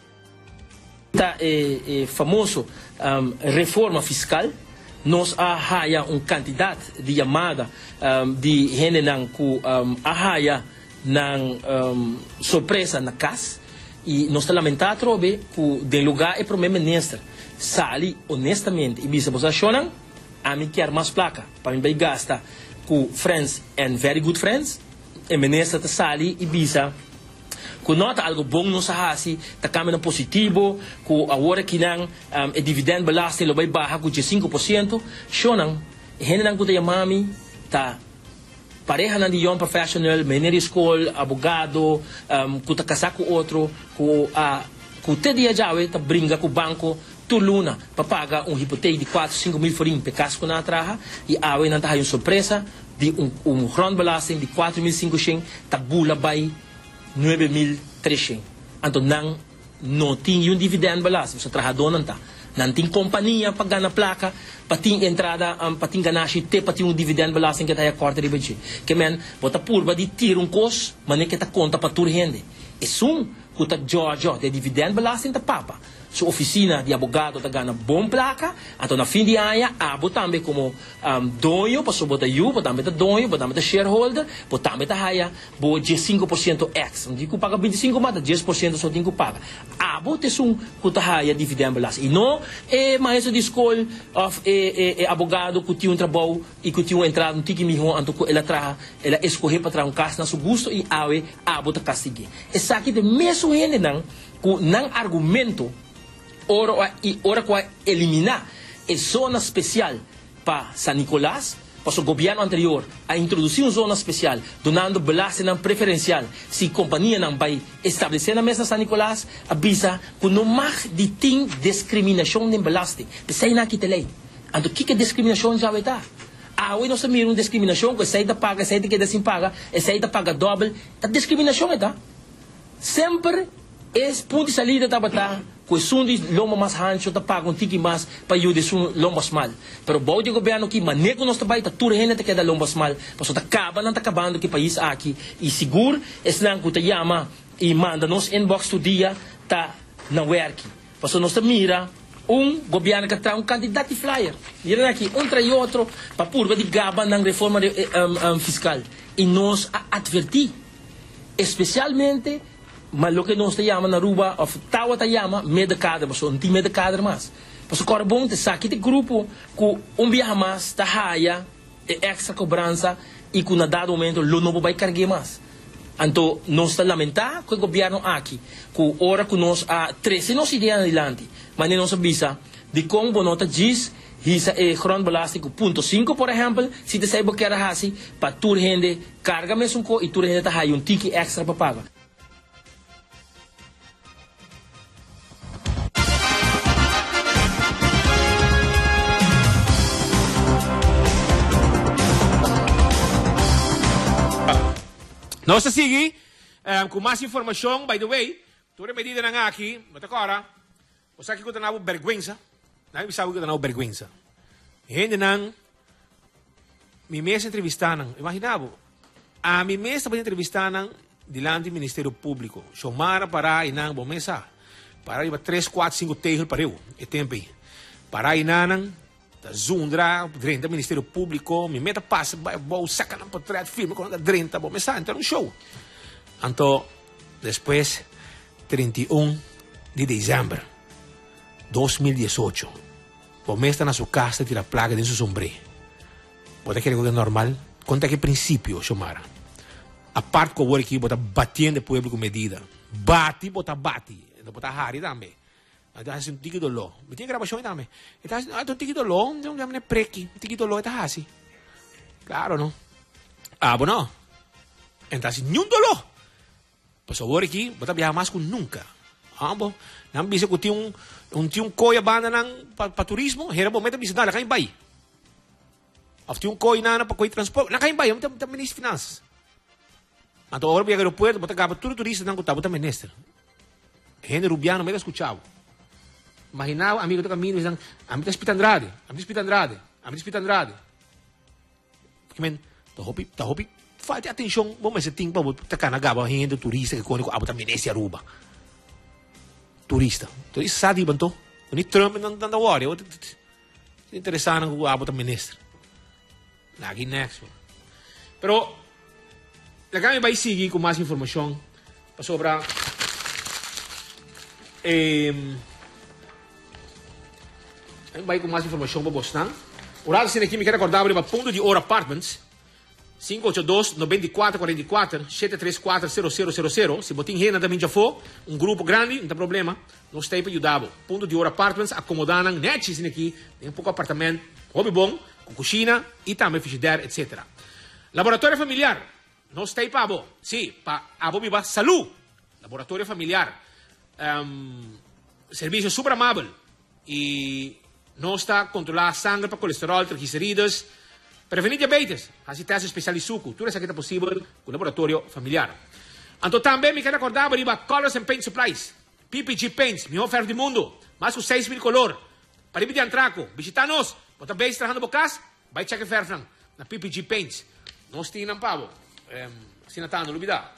[SPEAKER 3] Esta eh, eh, famoso um, reforma fiscal nos ahaya um candidato de chamada um, de gente que um, ahaya nang um, surpresa na casa e nós lamentamos trobe que de lugar é primeiro-ministro sali honestamente e bisa posicionam a mim quer mais placa para mim vai gastar com friends and very good friends e ministro sali e bisa que nota algo bom no sahasi, tá caminho positivo, que agora que não um, é dividend belasting lo vai baixar com cinco por cento, shonan, gente não cuida mami, tá pareja não de young professional, menino de escola, abogado, um, que tá casar com outro, que a que te dia já tá brinca com o banco, tu luna para pagar um hipoteca de quatro, cinco mil forinhos para casco na traja e a não tá uma surpresa de um um grande belasting de quatro mil quinhentos, tá bula vai nove mil trezentos. Então, não, não tem um dividendo balas. Você trabalhador não está. Não tem companhia para ganhar placa, para ter entrada, um, para ter ganhar chute, para ter um dividendo balas que está aí a corte de budget. Que, man, bota purba de tirar um custo, mas nem que está conta para tur rende. E sum, que está Georgia, de dividendo balas está papa. Sua oficina de abogado está ganhando bom placa, então na fim de ano, abo também como um, dono, para botar you, para também tá dono, para também tá shareholder, para também tá haya, bo cinco por cento ex, não digo paga vinte e cinco, mas dez por cento só tenho paga. Abo te sum que tá haya dividendo balas. E não é maestro de escola, of é, é, é abogado que tinha um trabalho e que tinha entrado no tiki miho, então ela traga, ela escolhe para trazer um caso na seu gosto e awe abo tá castigue. Essa aqui de mesmo ele não, com não argumento Ora, ora que eliminar a zona especial para San Nicolás, para o governo anterior a introduzir uma zona especial, donando belasting preferencial. Se a companhia não vai estabelecer na mesa San Nicolás, avisa que não mais de tem discriminação de belasting. Pensei na aqui lei. Então, o que é discriminação já vai estar? Ah, hoje nós temos uma discriminação, que saída paga, saída que assim paga, saída paga doble. A discriminação é tá? Sempre é ponto de salida da batalha. Que são de lomba mais rancho, tá paga um tiki mais para eu de são lombas mal. Pero bom de governo que manego nós trabalho, tá tudo gente que é da lombas mal. Porque tá acaba, não tá acabando que país aqui. E seguro, esse não que tá chama e manda nos inbox do dia, tá na work. Porque nós tá mira um governo que tá um candidato de flyer. E ele aqui, um trai outro, para purba de gaba na reforma de, um, um, fiscal. E nós a advertir. especialmente, mas lo que nós te chama na Aruba, of tawa te chama, medicada, mas não tem medicada mais. Mas agora bom, te saque de grupo, com um viaja mais, ta raia, extra cobrança, e com dado momento, lo não vai carregar mais. Então, nós estamos lamentando que o governo aqui, que ora que nós há treze nós ideias adelante, mas não nos avisa de como nota diz, isso é grondbelasting ponto cinco, por exemplo, se você sabe que era assim, para toda gente carga mesmo com e toda gente está aí um ticket extra para pagar.
[SPEAKER 1] Nós seguimos um, com mais informação, by the way, toda medida na aqui, mas agora, você aqui que está na vergonha, não sabe que está na vergonha. Gente não, mi mesa entrevistando, imaginava, a mi mesa estava entrevistando diante do Ministério Público, chamara para ir na boa mesa, para ir para três, quatro, cinco terros para eu, é tempo aí, para ir na da Zundra, drenta Ministério Público, me meta passa, vou sacar na portrait filme com a drenta, vou começar a entrar no show. Então, depois, trinta e um de dezembro de dois mil e dezoito, vou estar na sua casa, tirar a placa de seu sombrero. Pode querer que é normal? Conta que princípio, chamara. A parte que eu vou aqui, vou estar batendo o povo com medida. Bate, vou estar bate. Vou estar rari também. Então, assim, um tiki dolor. Me tinha gravação também. Então, ah, um tiki dolor, não dá nem preque. Um tiki dolor, está assim. Claro, não? Ah, bom, não. Então, assim, nenhum dolor. Por favor, aqui, vou viajar mais que nunca. Ah, bom. Não me disse que tinha um, um, tinha um coia banda para turismo. Era bom, mas me disse, não, lá cá em Bahia. Ou tinha um coia para coia transporte. Lá cá em Bahia, eu tenho ministro de finanças. Então, agora, eu vou ao aeroporto, vou acabar tudo turista, não, eu vou ministro. Gente rubiano, me escutava. Imaginava, amigo do caminho, dizendo, amigo da Espita Andrade, amigo da Espita Andrade, amigo da Espita Andrade. Porque, man, tá hopi, tá hopi, faz atenção, vamos esse tempo, tá canagaba, gente, turista, que quando eu também nesse Aruba. Turista. Turista sabe, bantou. Quando Trump não dá hora, eu se interessar no abo também nesse. Aqui next. Pero, lá vai seguir com mais informação sobre eh, vai com mais informação para você. O rádio aqui me quer recordar para ponto de Hora Apartments cinco oito dois, nove quatro quatro quatro, sete três quatro, zero zero zero zero. Se botem renda também já for, um grupo grande, não tem problema, nós temos para ajudar. Ponto de Hora Apartments, acomodando netes aqui, tem um pouco apartamento, hobby bom, com cozinha e também frigideira, etcétera. Laboratório familiar, nós temos para abo, sim, para abo viva saúde. Laboratório familiar, um, serviço super amável e nós está controlar sangue para colesterol, triglicéridos, prevenir diabetes, assim testes especializados, tudo isso aqui é possível com o laboratório familiar. Então também me quero recordar para Colors and Paint Supplies, P P G Paints, melhor oferta do mundo, mais de seis mil colores, para ir de antraco, visitar-nos, ou também trabajando bocas, vai checar oferta na P P G Paints. Nós temos um pavo, assim não não olvidar.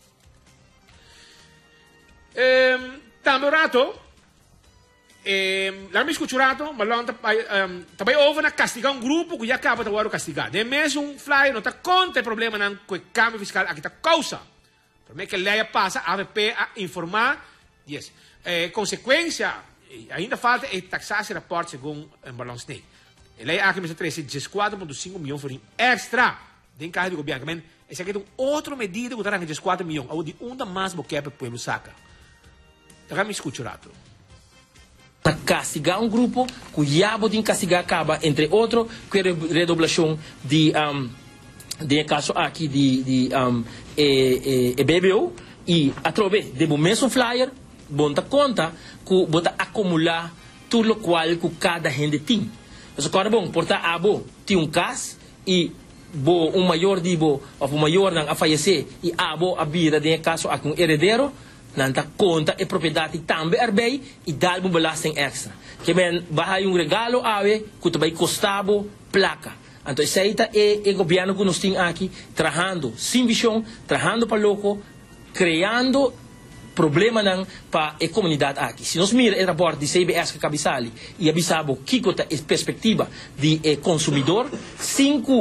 [SPEAKER 1] Também o rato, lá me escuturato, mas lá também houve na castigar um grupo que já acaba de agora castigar. De mesmo um flyer não está contra o problema não com o câmbio fiscal aqui está causa. Para mim que a lei passa a A V P a informar, yes. Eh, consequência ainda falta é taxar esse rapporto segundo o balance Snake. A lei aqui me traz dezesseis vírgula cinco milhões por extra de carro do governo. Essa aqui é outra medida que está dezesseis milhões, ou de uma mais boquete para o povo saca. Tá me escuturato.
[SPEAKER 3] Castigar um grupo que já pode castigar acaba, entre outros, com a redoblação de, um, de caso aqui de, de um, e, e, e B B O e através do mesmo flyer, bonta conta que bota acumular tudo o qual que cada gente tem. Mas agora bom, porta abo tem um caso e bo um maior dibo ou um maior não a falecer e abo a vida de caso a um herdeiro nanta conta e propriedade também arbei e dá um belasting extra. Que bem, vai um regalo ave que também costavo placa. Então isso aí é o governo que nós temos aqui trabalhando sem visão, trabalhando para louco, criando problema para a comunidade aqui. Se nós miramos o rapport de C B S que cabeçali e avisamos que é a perspectiva de consumidor, cinco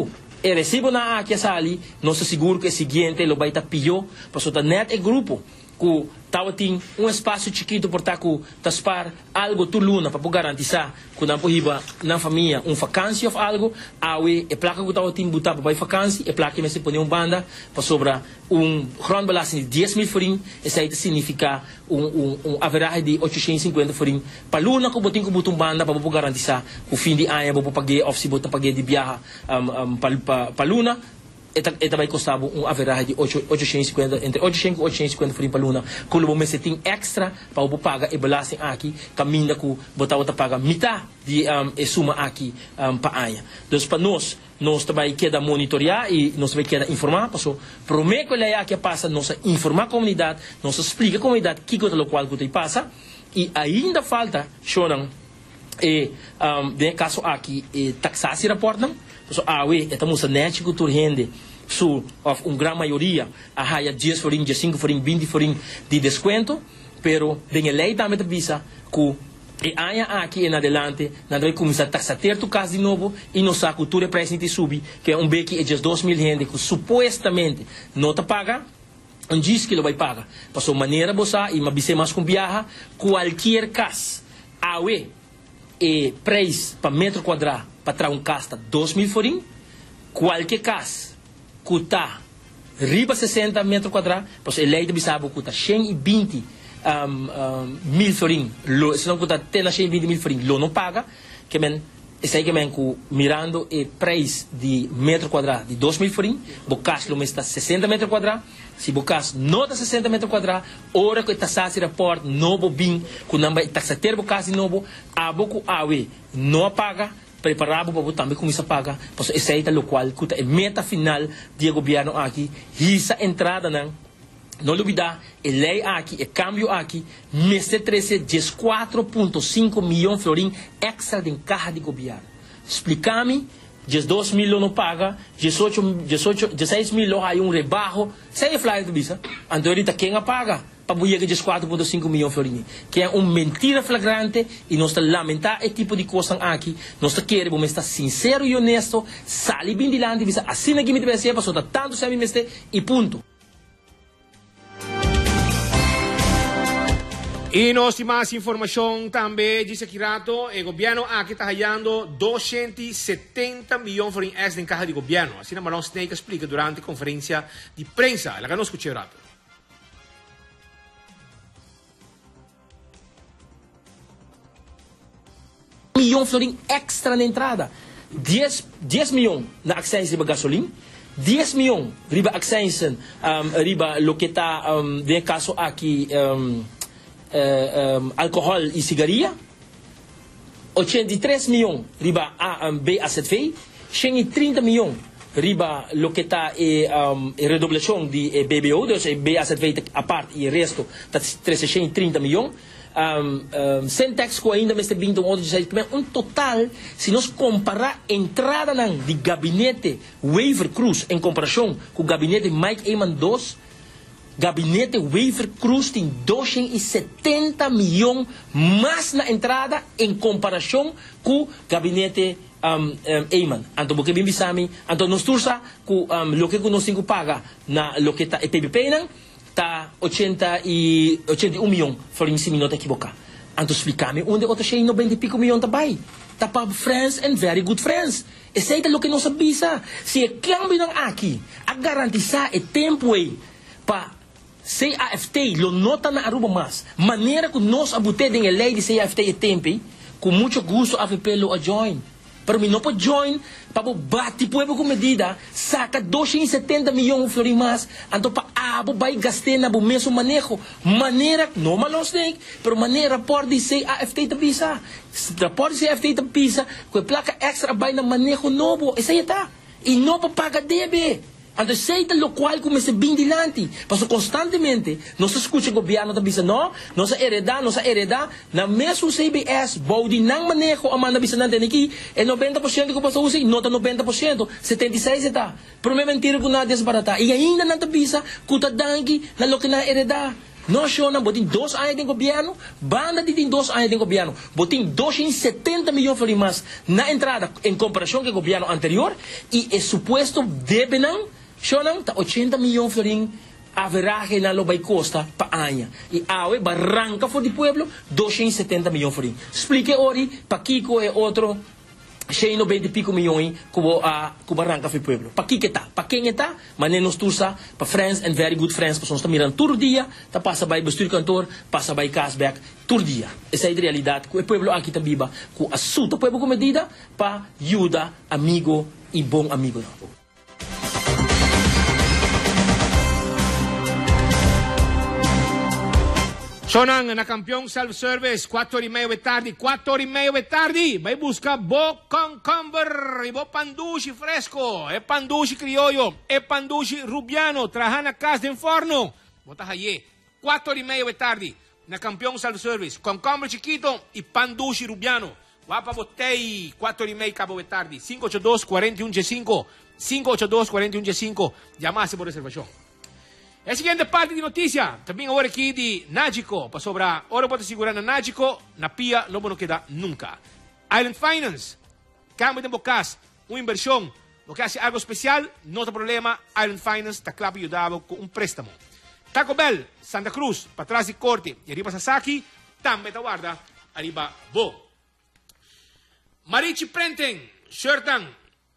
[SPEAKER 3] e recibo na aqui sali, nós seguro que o seguinte lo vai estar pior, porque o net é grupo que tava tem um espaço chiquito por estar com taspar algo tu luna para garantizar que não poiba na família um vacância ou algo, awe e placa que tava tem botar para vacância e placa que se põe um banda para sobra um grande belasting de dez mil forinhos, isso aí significa um um um average de oitocentos e cinquenta forinhos para luna que botin que botar um banda para garantir que o fim de ano vou pagar off se botar pagar de viagem um, um, para para luna. Ita vai custar um average de oitocentos e cinquenta, entre oitocentos e oitocentos e cinquenta forinhos para luna. Quando você tem extra para o pagar e belasting aqui, caminha que botar outra paga metade de um, e suma aqui um, para anha. Então para nós, nós também queda monitorear e nós também queda informar, porque prometo que ele aqui passa, nós informar a comunidade, nós explica a comunidade que coisa local que passa e ainda falta, choram e um, de caso aqui e taxar se reportam. So, ah, we, estamos a net cultura rende, so, of uma grande maioria, a raia dez forinhos, cinco forinhos, vinte forinhos de desconto, pero, tem a lei também visa, que, e aia aqui em adelante, nós vamos começar a taxar tu caso de novo, e nossa cultura presente subir, que é um beque de dois mil rende, que supostamente não te paga, um diz que ele vai pagar. Passou maneira, você, e uma bise mais com viaja, qualquer caso, ah, we, e preço para metro quadrado, para trazer um casta dois mil forinhos, qualquer casa custa riba sessenta metros quadrados, porque a lei de Bissau custa cento e vinte um, um, mil forinhos, se não custa até cento e vinte mil forinhos, lo não paga, que men, esse aí que men, mirando o preço de metro quadrado de dois mil forinhos, o caso lo está sessenta metros quadrados, se o caso não está sessenta metros quadrados, hora que está se reporta, novo bem, que não vai taxar o caso de novo, a boca awe não paga, preparado para também começar a pagar, porque esse aí é o qual é a meta final do governo aqui, essa entrada não, não olvidar, a lei aqui, o câmbio aqui, mês de treze, quatro vírgula cinco milhões de florim extra de carro de governo. Explica-me, dois mil não paga, dezoito, dezoito, dezesseis mil há um rebarro, sem a flyer do bisa, então ahorita quem a paga? Para buia que quatro vírgula cinco milhões de florim, que é uma mentira flagrante e nós lamentar esse tipo de coisa aqui, nós queremos estar sincero e honesto, sair bem de lá, assim que me deve ser, para soltar tanto sem me e ponto.
[SPEAKER 1] E nós temos mais informação também, diz aqui rato, o governo aqui está ganhando duzentos e setenta milhões de reais em carro de governo. Assim, Marlon Snake explica durante a conferência de prensa. Ela ganhou escutar rato.
[SPEAKER 3] Milhão de florim extra na entrada. dez milhões na access de gasolina, dez milhões riba access um, riba lo que está um, de caso aqui um, uh, um, álcool e cigarrilha, oitenta e três milhões riba A um, B asset fee, cento e trinta milhões riba lo que está e um, redoblação de B B O, dus B asset fee a parte e o resto está trezentos e trinta milhões. Um, um, sem tax que ainda me está vindo um outro um total, se nós comparar a entrada não, de gabinete Waiver Cruz em comparação com o gabinete Mike Eman dois, gabinete Waiver Cruz tem duzentos e setenta milhões mais na entrada em comparação com o gabinete um, um, Eman. Então, porque bem bisami, então nós tursa com um, o que nós temos que pagar na lo que está e P B P não, está oitenta e um milhões, falei se me não equivocar. Então explica-me onde eu tenho noventa e pico milhões também. Está para friends and very good friends. Esse é o que nós sabemos. Se é câmbio aqui, a garantizar o tempo aí para C A F T, lo nota na Aruba mais. Maneira que nós abutemos em lei de C A F T e tempo, com muito gosto a A V P lo a join. Para mim não pode join, para bater pueblo com medida, saca duzentos e setenta milhões de florim mais, então para abo vai gastar na mesmo manejo, maneira, não malos nem, pero maneira por de C A F T da pisa, por de C A F T da pisa, com a placa extra vai na manejo novo, isso aí está, e não para pagar D B. Então, sei lo qual começa bem dilante. Porque constantemente, nós escutamos o governo da bisa, não, nós heredar, nós heredar, na mesmo C B S, body não manejo a manda bisa natin aqui, é noventa por cento que passa usar, nota noventa por cento, setenta e seis por cento está. Pero may mentira ko na desbarata. E ainda na tabisa, kuta dangi, na lo que na heredar. Nós chama, botin dois anos de governo, banda de tem dois anos de governo, botin duzentos e setenta milhões de mais na entrada em comparação com o governo anterior e é suposto deve não, chama, oitenta milhões de florins average na Lobay Costa pa ano. E awe barranca for di pueblo, duzentos e setenta milhões de florins. Explique ori, pa Kiko é outro cento e vinte pico milhões kubo a kubo arranca fi pueblo. Pa que tá? Pa quem tá? Mané nos tursa pa friends and very good friends, pa sons ta miran tur dia, ta passa by bestuur kantoor, passa by cashback tur dia. Essa é a realidade que o pueblo aqui ta biba, ku assuta pueblo com medida pa ajuda amigo e bom amigo.
[SPEAKER 1] Sonan na campeón self-service, quattro ore e meio tardi, quattro ore e meio tardi. Vai busca bo concomber, e bo pandushi fresco, e pandushi criollo, e pandushi rubiano, traja na casa in forno. Bota aí, quattro ore e meio tardi, na campeón self-service, concomber chiquito e pandushi rubiano. Guapa botei, quattro ore e meio cabo tardi, cinco ocho dos, quatro um um cinco, cinco ocho dos, quatro um um cinco, llamasse por reservación. E a seguinte parte di notizia, também ora aqui de Nágico, para sobrar, ora pode segurar na Nágico, na pia, não vão quedar nunca. Island Finance, cambio de bocas, uma inversão, lo que hace algo especial, não tem problema, Island Finance está claro ajudado com um préstamo. Taco Bell, Santa Cruz, para trás de Corte, e arriba Sasaki, também está guarda, arriba Bo. Marichi Prenten, shirtan,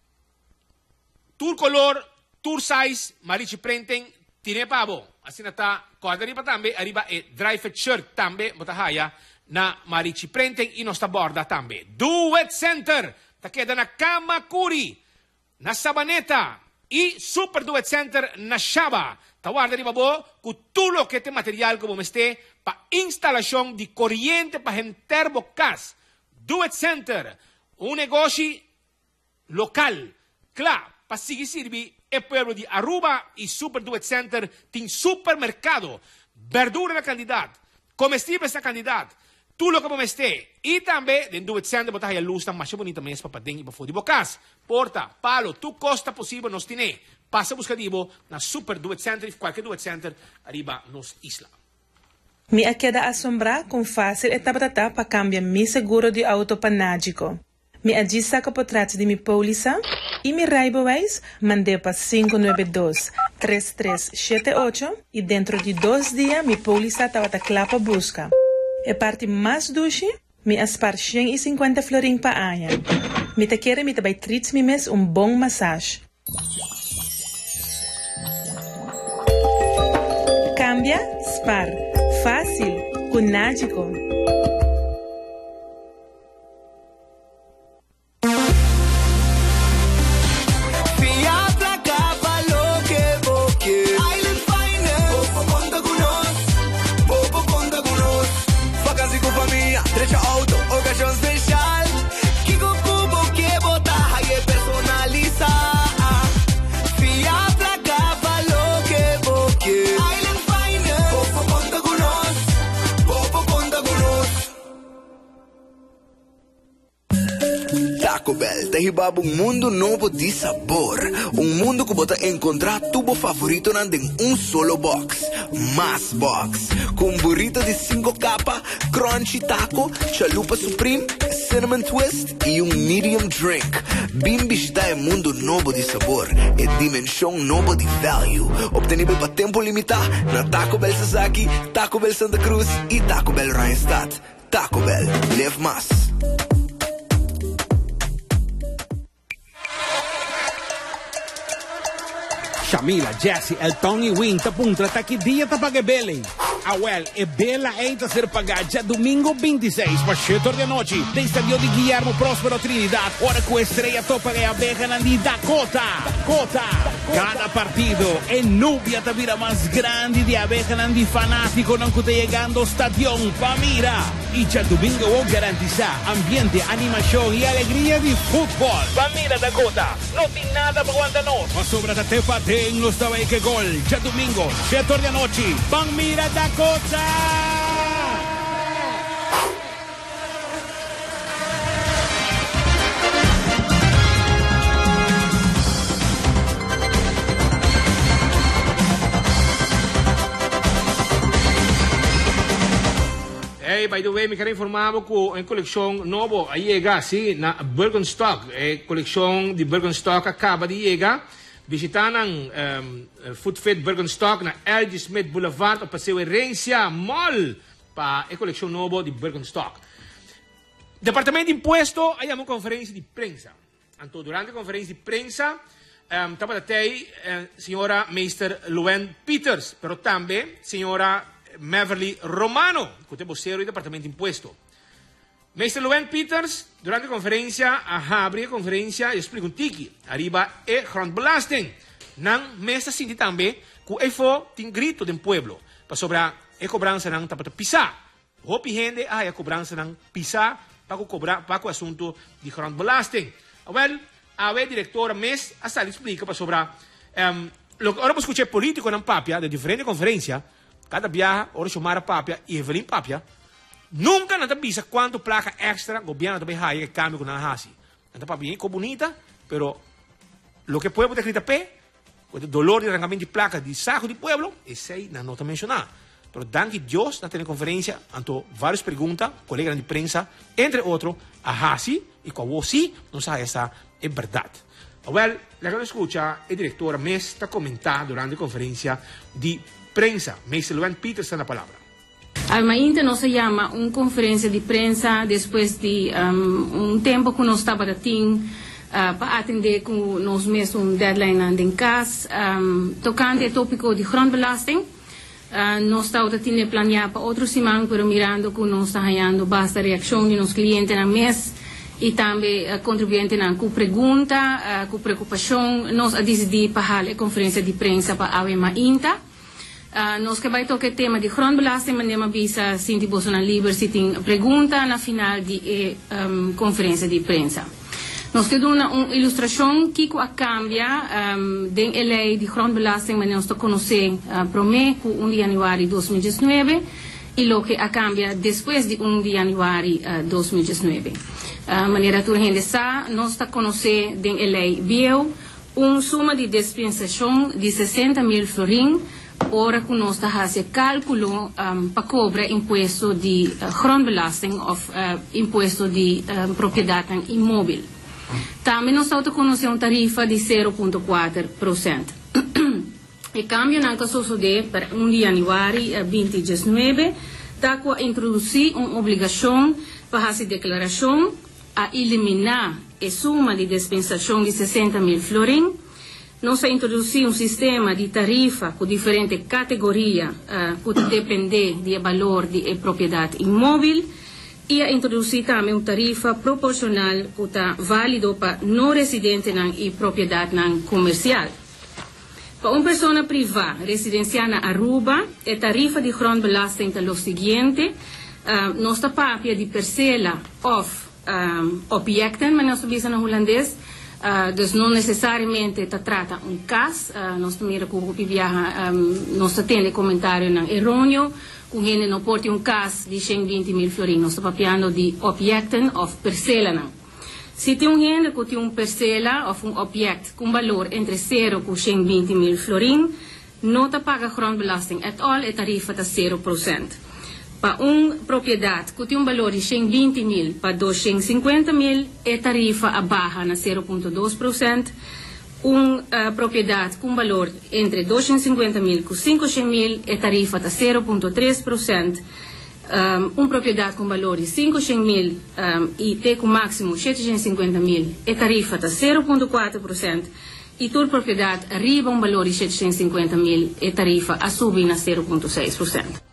[SPEAKER 1] tour color, tour size, Marichi Prenten, Tine pavo, assim está, quando arriba também, arriba é dry fit shirt também, botahaya, na Marichi Prenten e nossa borda também. Duet Center, tá queda na Kamakuri, na Sabaneta e Super Duet Center na Shaba. Tá guarda arriba bo, com tudo que tem material como este, para instalação de corrente para enter bocas. Duet Center, um negócio local, claro, para seguir servir. El pueblo de Aruba y Super Duet Center tiene supermercado, verdura na cantidad, comestibles na cantidad, tudo lo que como esté. Y también en Duet Center botar a luz tan más bonita mesmo para dentro y para fora de bocas. Porta, palo, tu costa posible nos tiene. Passa buscativo na Super Duet Center y cualquier Duet Center arriba nos isla.
[SPEAKER 4] Me queda asombrar com fácil etapa para cambiar mi seguro de auto para Nágico. Me agista que por trás de mi póliza e mi Raiboways mandei para cinco nove dois, três três sete oito e dentro de dois dias mi póliza estava clara para busca. E parte mais duche, me aspar cento e cinquenta florins para ano. Me te quero me também treats me mes um bom massagem. Cambia, spar, fácil, com Nágico.
[SPEAKER 5] Taco Bell te hibaba un mundo nuevo de sabor. Un mundo que bota encontrar tu favorito en un solo box. Más box. Con burrito de cinco capas, crunchy taco, chalupa supreme, cinnamon twist y un medium drink. Bimbi está en mundo nuevo de sabor. En dimensión nuevo de value. Obtenible para tiempo limitado na Taco Bell Sasaki, Taco Bell Santa Cruz y Taco Bell Randstad. Taco Bell, live más.
[SPEAKER 6] Shamila, Jesse, El Tony Wing, tapuntra taki dia tapagebele. A well, e bela eita ser pagada domingo veintiséis, para sete da noite, do estadio de Guillermo Próspero Trinidad, hora que a estreia topa a abeja de Dakota. Dakota. Cada partido é nubia ta vira mais grande de abeja de fanático não que tá chegando ao estadio Pamira. E já domingo vou garantizar ambiente, animação e alegria de futebol. Pamira Dakota, não tem nada para aguantar nós. Mas sobra até paten nos também que gol. Já domingo, sete da noite, Pamira Dakota.
[SPEAKER 1] by the way, me quero informar que a coleção nova chega, sim, na Birkenstock. A coleção de Birkenstock acaba de chegar. Visitar ang um, Food Fit Birkenstock na L G Smith Boulevard o Paseo Herencia Mall para a coleção nova de Birkenstock. Departamento de Imposto, aí há uma conferência de prensa. Então, durante a conferência de prensa, um, estava até a senhora Meister Luen Peters, pero também a senhora Beverly Romano, que é vocero do Departamento de Imposto. Meister Luen Peters, durante a conferência, abre a conferência e explica um tiki. Arriba é grondbelasting. Nang mesa sinti também que é fo tem grito do pueblo para sobre a cobrança nang tapata pisar. Hopi gente ah a cobrança nang pisar para cobrar para o assunto de grondbelasting. Well, a ve diretora mes a sala explica para sobre um, lo que ora vos escuché político nang papia de diferente conferência. Cada viaja ora chamar a papia e Evelyn papia. Nunca nada bisa quanto placa extra o governo também haya que cambio com a hasi. Nada para bem como bonita, pero lo que pueblo te grita pé, o dolor de arrancamento de placa de saco de pueblo, esse aí não nota mencionar. Pero danke Deus na conferência, anto várias perguntas, colegas de prensa, entre outros, a hasi e com o si, não sabe essa é verdade. Well, la que escucha, a diretora Mes está comentando durante a conferência de prensa. Meister Luen Peters está na palavra.
[SPEAKER 7] Almainta nos llama una conferencia de prensa después de um, un tiempo que nos estaba uh, para atender con nos mes un deadline en casa, um, tocante el tópico de grondbelasting. Uh, nos estaba planeado para otro semana, pero mirando que nos está hallando basta reacción de los clientes en el mes y también uh, contribuyentes en su pregunta, uh, su preocupación, nos ha decidido para la conferencia de prensa para Almainta. Uh, nós que vai tocar o tema de grondbelasting, mas nem avisa Cinti Bolsonaro Liber se tem pergunta na final de um, conferência de prensa. Nós queremos uma, uma ilustração que a cambia um, da lei de grondbelasting, mas nós conhecemos uh, promê com um de janeiro de dois mil e dezenove e o que a cambia depois de um de janeiro de uh, dois mil e dezenove. A uh, maneira que a gente sabe, nós conhecemos da lei viu uma suma de dispensação de sessenta mil florins. Ora que nós estamos a cálculo um, para cobrar imposto de uh, grondbelasting of uh, imposto de uh, propriedade imóvel. Também nós estamos a conhecer uma tarifa de zero vírgula quatro por cento. E cambio não sucede para um de janeiro de dois mil e dezenove, está a introduzir uma obrigação para fazer declaração a eliminar a suma de dispensação de sessenta mil florins. Nós introduzimos um sistema de tarifa com diferentes categorias uh, que depende do valor da propriedade imóvel e a introduzir também uma tarifa proporcional que está válido para não residentes e propriedade comercial. Para uma pessoa privada residencial na Aruba, a tarifa de grondbelasting é o seguinte: uh, nós estamos de parcela of um, objecten, mas nós estamos no holandês. Uh, dus não necessariamente te trata um caso, uh, nós também que viaja, um, nós temos comentário não errôneo, com gente não pode um caso de cento e vinte mil florins, nós estamos falando de objecten of parcela não. Se tem um gente que tem um parcela of um objeto com valor entre zero e cento e vinte mil florins, não te paga grondbelasting at all, a tarifa está zero por cento. Para uma propriedade que tem um valor de cento e vinte mil para duzentos e cinquenta mil, a tarifa abaixa na zero vírgula dois por cento. Uma uh, propriedade com valor entre duzentos e cinquenta mil e quinhentos mil, a tarifa está zero vírgula três por cento. Um, uma propriedade com valor de quinhentos mil um, e tem com máximo setecentos e cinquenta mil, a tarifa está zero vírgula quatro por cento. E toda propriedade arriba um valor de setecentos e cinquenta mil, a tarifa a subir na zero vírgula seis por cento.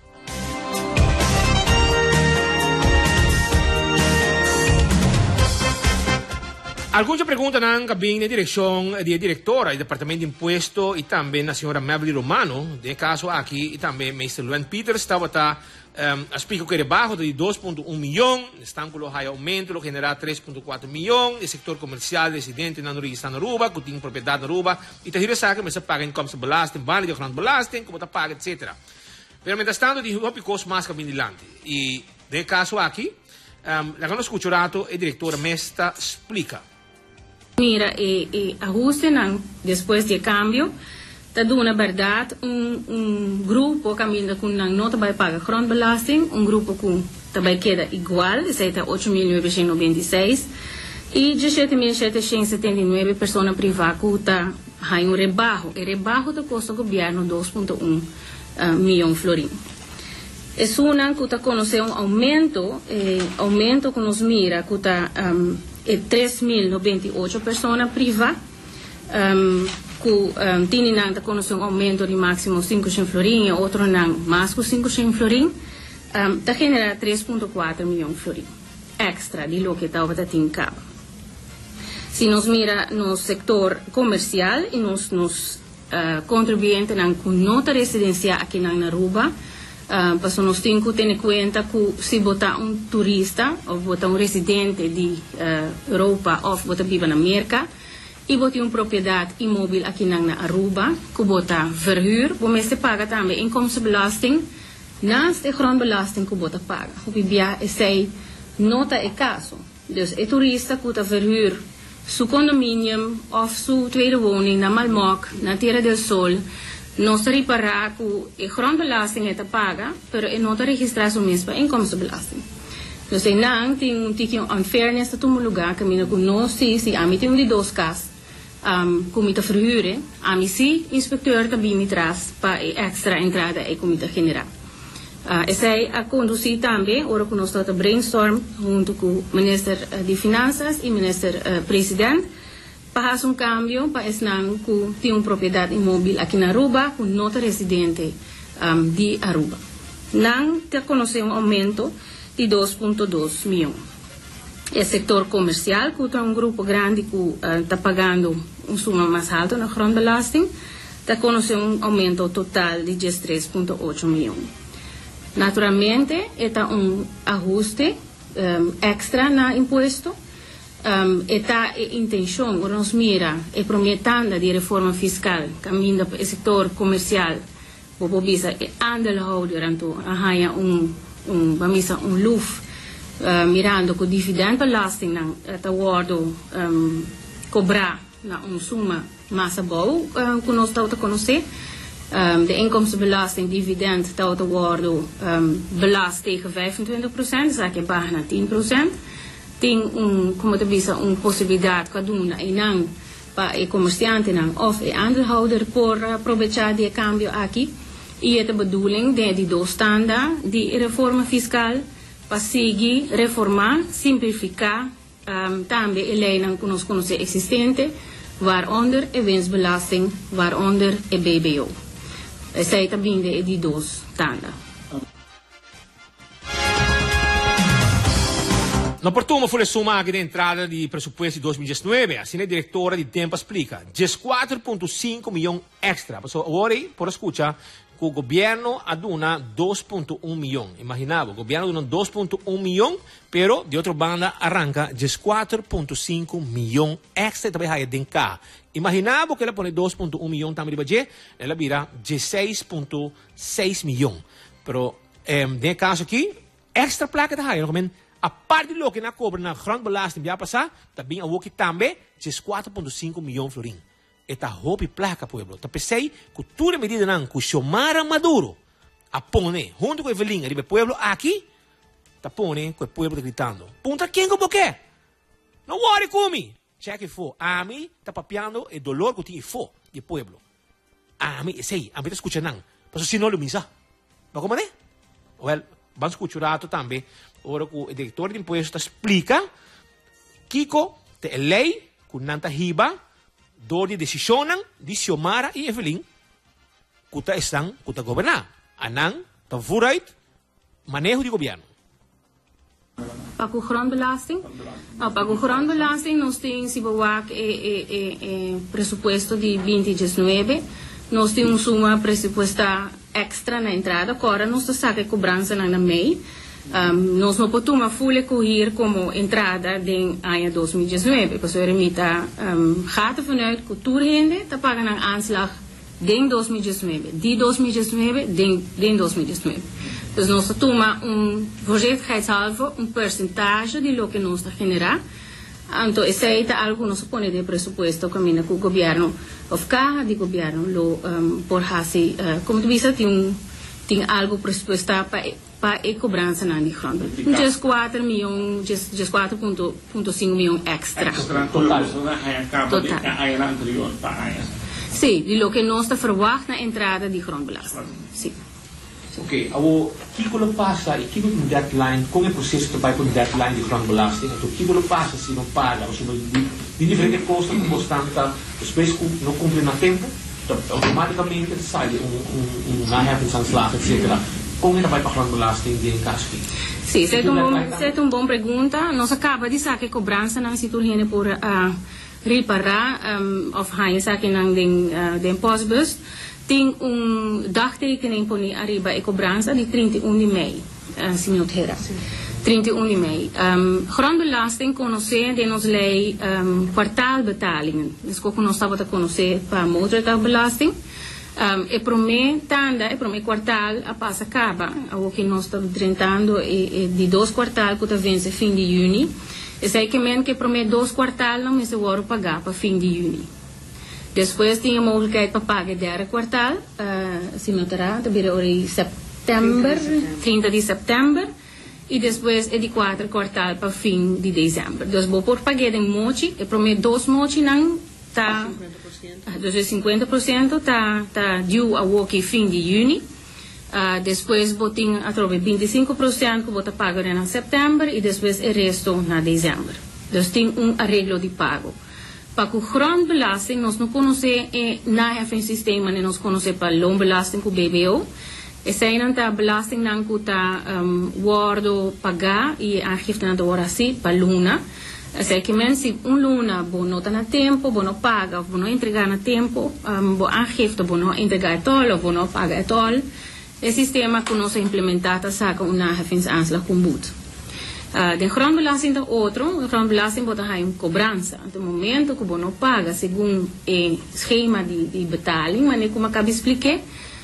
[SPEAKER 1] Alguns perguntam na cabine de direção da diretora do Departamento de Imposto e também a senhora Beverly Romano, de caso aqui, e também Meister Luen Peters, estava a um, explicar que debaixo de dois vírgula um milhão, estão com o aumento, lo generar três vírgula quatro milhões, o setor comercial residente na região na Aruba, que tem propriedade na Aruba, e te diria que você paga inkomstenbelasting, vale de grondbelasting, como você paga, etcétera. Pero mientras tanto, di hopi cos mais cabine dilante. E de caso aqui, um, la que nós escutamos, a diretora Mesta explica.
[SPEAKER 7] Mira, e, e ajuste não, depois de cambio, está dando verdade um, um grupo caminha com não vai pagar grondbelasting, um grupo com também queda igual, essa está oito mil novecentos e noventa e seis. E dezessete mil setecentos e setenta e nove pessoas privadas que está em um rebarro. E rebarro da custa do governo dois vírgula um uh, milhão de florins. É uma que está conhecendo um aumento, eh, aumento que nos mira, que está um, é três mil noventa e oito pessoas privadas, um, que um, tem está conhecendo um aumento de máximo cinco cem florins, outro não mais que cinco cem florins, está um, generando três vírgula quatro milhões de florins extra de lo que estava em cabo. Se nos mira no setor comercial e nos, nos uh, contribuintes com nota residencial aqui na Aruba, uh, para nós temos que ter em conta que se botar um turista ou botar um residente de uh, Europa ou botar viva na América e botar uma propriedade imóvel aqui na Aruba, que botar verhuur, você paga também inkomstenbelasting naast de grondbelasting que você paga. O que é nota é caso. Dus é turista que está verhuur su condominium of su tweede woning na Malmok, na Tierra del Sol, não se reparar que a grondbelasting é te paga, pero é não te registrar su mesma inkomstenbelasting. Dus é não tem um ticket unfairness dat um lugar que mina que não se se a mim tem um de dois casos, um, como te verhuren, a mim se inspecteur também me traz para extra entrada e como te generar. Uh, essa é a conduzir também, agora que nós estamos a brainstorm junto com o Ministro de Finanças e o Ministro uh, Presidente, para fazer um cambio para esse ano que tem uma propriedade imóvel aqui na Aruba, com nota residente um, de Aruba. Não te conhece um aumento de dois vírgula dois milhões. É setor comercial, que tem um grupo grande que está uh, pagando uma suma mais alta na grondbelasting, está conhece um aumento total de três vírgula oito milhões. Naturalmente, está um ajuste um, extra na imposto. Um, está a intenção, nos mira, é prometendo de reforma fiscal, caminho para o setor comercial, para visa é aandeelhouder aan toe, haya um um vamisa um luf, uh, mirando que o dividendbelasting na está worden um, cobrar na uma suma massa boa, uh, que nós estamos a conhecer. Um, de inkomstenbelasting, dividend, dat worden um, belast tegen vijfentwintig procent, dus dat bijna tien procent. Tem um, como te bisa, uma possibilidade cada um e não para o comerciante não of o aandeelhouder por aproveitar de cambio aqui. E é a bedoeling de die doelstanden de reforma fiscal para seguir reformar, simplificar, um, também a lei que nós conhecemos existente, waaronder a winstbelasting, waaronder a B B O. Essa é também de, de dois tanda.
[SPEAKER 1] No portumo fu le sommaghe di entrata di presupposti duemiladiciannove, assim a diretora di Tempo explica, quatro vírgula cinco milhões extra. Passou agora, por escuta, que o governo aduna dois vírgula um milhão. Imaginava, o governo aduna dois vírgula um milhão, pero de outra banda arranca quatro vírgula cinco milhões extra também vai dencar. Imaginava que ela põe dois vírgula um milhão também de budget, ela vira dezesseis vírgula seis milhões. Pero, eh, nesse caso aqui, extra placa da raia, a parte do que na cobra na grondbelasting já passar, também a que também quatro vírgula cinco milhões de florins. Esta roupa placa, pueblo. Tá pensei que toda medida não, que Xiomara Maduro a pone, junto com a Evelyn, arriba pueblo aqui, tá pone com o pueblo gritando. Punta quem como que? Não worry comigo. Check it for. A mim tá papiando o dolor que tem for de pueblo. A mim, sei, a mim tá escutando não. Mas se não lo misa. Mas como é? Well, vamos escutar também. Ora que o diretor de impostos explica Kiko, te a lei, que não tá riba, do de decisão de Xiomara e Evelyn, que tá estão, que tá governar. Anang, tá vooruit, manejo de governo.
[SPEAKER 7] Para o grondbelasting? Para o grondbelasting, nós temos, se bewaak, o pressuposto de vinte e dezenove, nós temos uma pressuposta extra na entrada, agora nós temos a cobrança na mei. Um, nós não podemos fully correr como entrada em ano dois mil e dezenove, porque a remita um, gaat vanuit cultuurhende te pagen een aanslag in dois mil e dezenove, de dois mil e dezenove, in dois mil e dezenove. Dus nós tomamos um voorzichtigheidshalve um percentage de lo que nós generar. Então, esse é algo que nós põe de presupuesto caminho com o governo of caja de governo lo um, por assim, uh, como tu disse, tem um tem algo presupuestado para para a cobrança na de grondbelasting. Just quatro milhões, just, just quatro vírgula cinco milhões extra.
[SPEAKER 8] Extra total. Total. Anterior,
[SPEAKER 7] sim, de lo que nós está verwacht na entrada de grondbelasting. Sim.
[SPEAKER 1] Ok, o que que passa e que que um deadline, como é o processo que vai com deadline de grondbelasting? Então, o que que passa se não paga, ou se não de, de diferentes custos, como bastante, os preços não cumprem na tempo, então, automaticamente sai um um um nahefingsanslag, etcétera. Como é que vai para grondbelasting em caso que?
[SPEAKER 7] Sim, essa é uma boa pergunta. Nós acaba de saber que cobrança não se torna por uh, reparar um, of high saque não den uh, den postbus. Tem um dagtekening por arriba e cobrança de trinta e um de mei, uh, senhor Terra. trinta e um de mei. Um, grondbelasting conhecer de nos lei um, kwartaalbetalingen. Dus ook nós estava a conhecer para motorbelasting. Um, e para mim, tanda, e para mim, quartal, a passa acaba. O que nós estamos tentando é, é de dois quartais que vence fim de junho. E sei que mesmo que para mim, dois quartais não me se vou pagar para fim de junho. Depois tinha a mogelijkheid para pagar o derde quartal, uh, se não terá, também em setembro, trinta de setembro, e depois é de quatro quartal para fim de dezembro. Então, vou por pagar em mochi, e para mim, dois mochi não está, cinquenta por cento está tá due a work fim de junho. Uh, depois vou ter a troca vinte e cinco por cento que vou pagar em setembro, e depois o resto na dezembro. Então, tem um arreglo de pago. Para o grondbelasting, nós não conhecemos na F N sistema, nós conhecemos para loonbelasting com o B B O. E se não está belasting não que está um, guardo pagar e aangifte na hora assim para luna. Se que men se um luna bo não está na tempo, bo não paga, bo não entregar na tempo, um, bo aangifte bo não entregar tol ou bo não paga tol. O sistema que nós implementamos saca uma F N aanslag com boot. Uh, de grondbelasting de outro, de grondbelasting wordt er een cobrança. Op het moment que você não paga, segundo o schema de, de betaling, mas como acabei de explicar,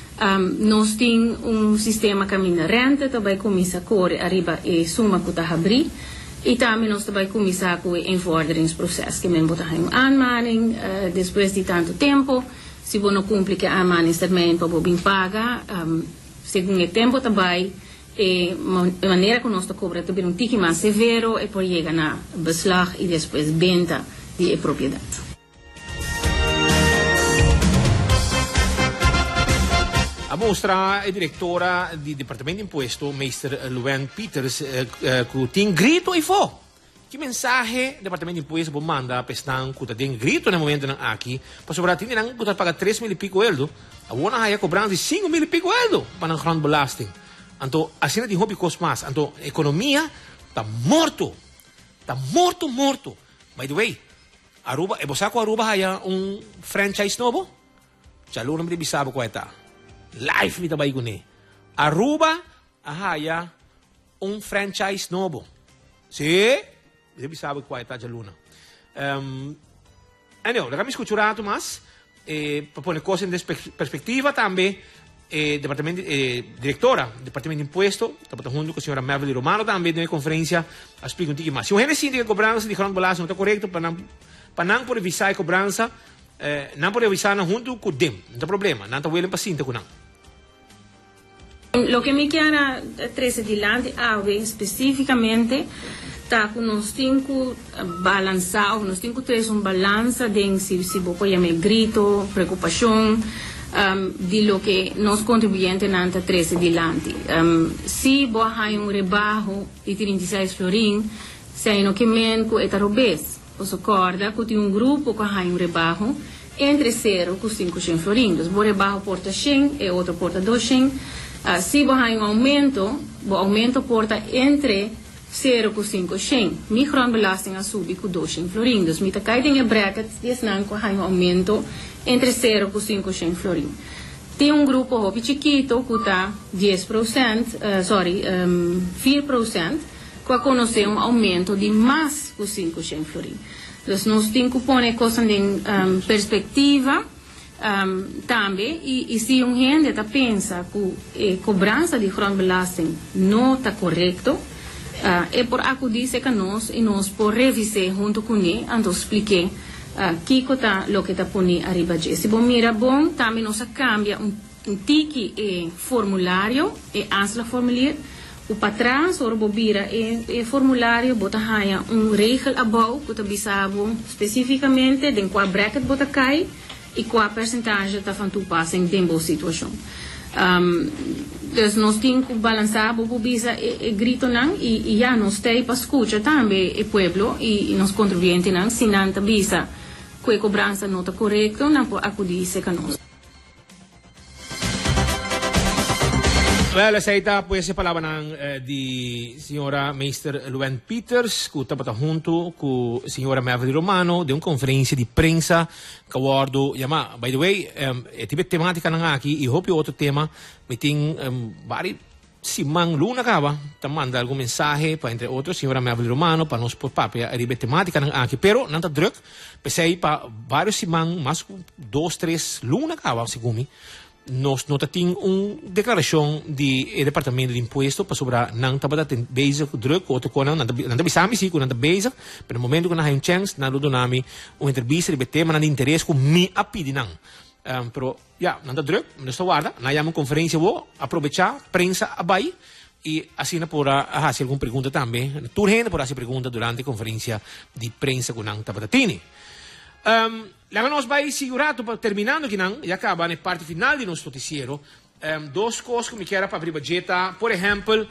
[SPEAKER 7] um, nós temos um sistema que caminha rente, também começa a correr arriba e suma que está a abrir, e também nós também começamos com o invorderingsproces, que men botar uma aanmaning, uh, depois de tanto tempo, se você não cumpre que a aanmaningstermijn para você pagar, um, segundo o tempo também, e a maneira que nós cobramos também um tique mais severo e por chegar na beslag e depois venda de propriedade.
[SPEAKER 1] A mostra é diretora do Departamento de Imposto, Meister Luen Peters, que tem grito e fo. Que mensagem o Departamento de Imposto manda para estar que tem grito no momento aqui, para sobrar tem que pagar três mil e pico euro, a boa é cobrando de cinco mil e pico euro para o grondbelasting. Então, assim não tem hobby cost mais. Então, a economia está morto. Está morto, morto. By the way, Aruba, e você com Aruba há um franchise novo? Já não me sabe qual é. Life me trabalha com ele. Aruba há um franchise novo. Sim? Me sabe qual é, já luna. Um, então, deixa-me escutar mais. Eh, para pôr coisas em perspectiva também. Eh, departamento, eh, diretora do Departamento de Imposto, estava junto com a senhora Merville Romano, também na conferência, explica um pouquinho mais. Se o gente sente que a cobrança de grondbelasting não está correto, para não, para não poder avisar a cobrança, eh, não pode avisar junto com o D E M, não tem problema, não está willing para cinta com não.
[SPEAKER 7] Lo que me queda treze adiante, algo especificamente, está com nós temos que balançar, nós temos que ter uma balança de se se você chama grito, preocupação, Um, de lo que nós contribuintes nanta treze adiante. Um, se você tem um rebaixo de trinta e seis florim, se no que menco é tarobês. Você acorda que tem um grupo que tem um rebaixo entre zero e cinco florim. Então, o rebaixo porta cem e outro porta duzentos. Uh, se você tem um aumento, o aumento porta entre zero e cinco cem. Mi grondbelasting a subir com duzentos florim. Então, me cai em brackets, e não que tem um aumento entre zero e cinco florim. Tem um grupo hobby chiquito que está dez por cento, uh, sorry, um, quatro por cento, que conhece um aumento de mais que cinco florim. Então, nós temos que pôr a coisa em um, perspectiva um, também, e, e se um gente está pensa que a cobrança de grondbelasting não está correto, uh, é por acudir que nós, e nós por revisar junto com ele, então expliquei Uh, Kiko tá lo que tá poni arriba de. Se bom mira bom, também nós cambia um, um tique e formulário e ansla formulário o para trás ou bobira é é formulário bota haya um regel abau que tá bisabo especificamente de qual bracket bota cai e qual percentagem tá fantu passa em tempo situação. Um, dus nós temos que balançar o bisa e, e grito não e, e já nós temos para escutar também o povo e, e nos contribuintes não se não tá bisa que a cobrança não está correta não pode acudir se canos.
[SPEAKER 1] Well, essa está pues a palavra ng uh, di signora Meister Luen Peters, que estava junto com a signora Mavri Romano de uma conferência de prensa que abordo, yama, by the way, um, é tipo temática nang aqui e hope outro tema, me tem um, vari simang luna kaba, ta manda algum mensagem para entre outros signora Mavri Romano para nos por papia, é tipo temática nang aqui, pero não tá druk, pensei para vários simang, mas dois, três luna kaba, segundo nós não temos uma declaração de eh, Departamento de Imposto para sobre não estava tendo base druk ou com não não não bisami sim com não base pero no momento que nós temos chance nós damos uma entrevista de tema de interesse com me a pedir não um, pero já não druk não está guarda nós temos uma conferência vou aproveitar prensa abai e assim na pora fazer alguma pergunta também tu gente por fazer pergunta durante a conferência de prensa com não estava tendo um, Lá nós vai segurado para terminando que não, e acaba na parte final de nosso noticiero, um, duas coisas que me quero para abrir budgeta, por exemplo,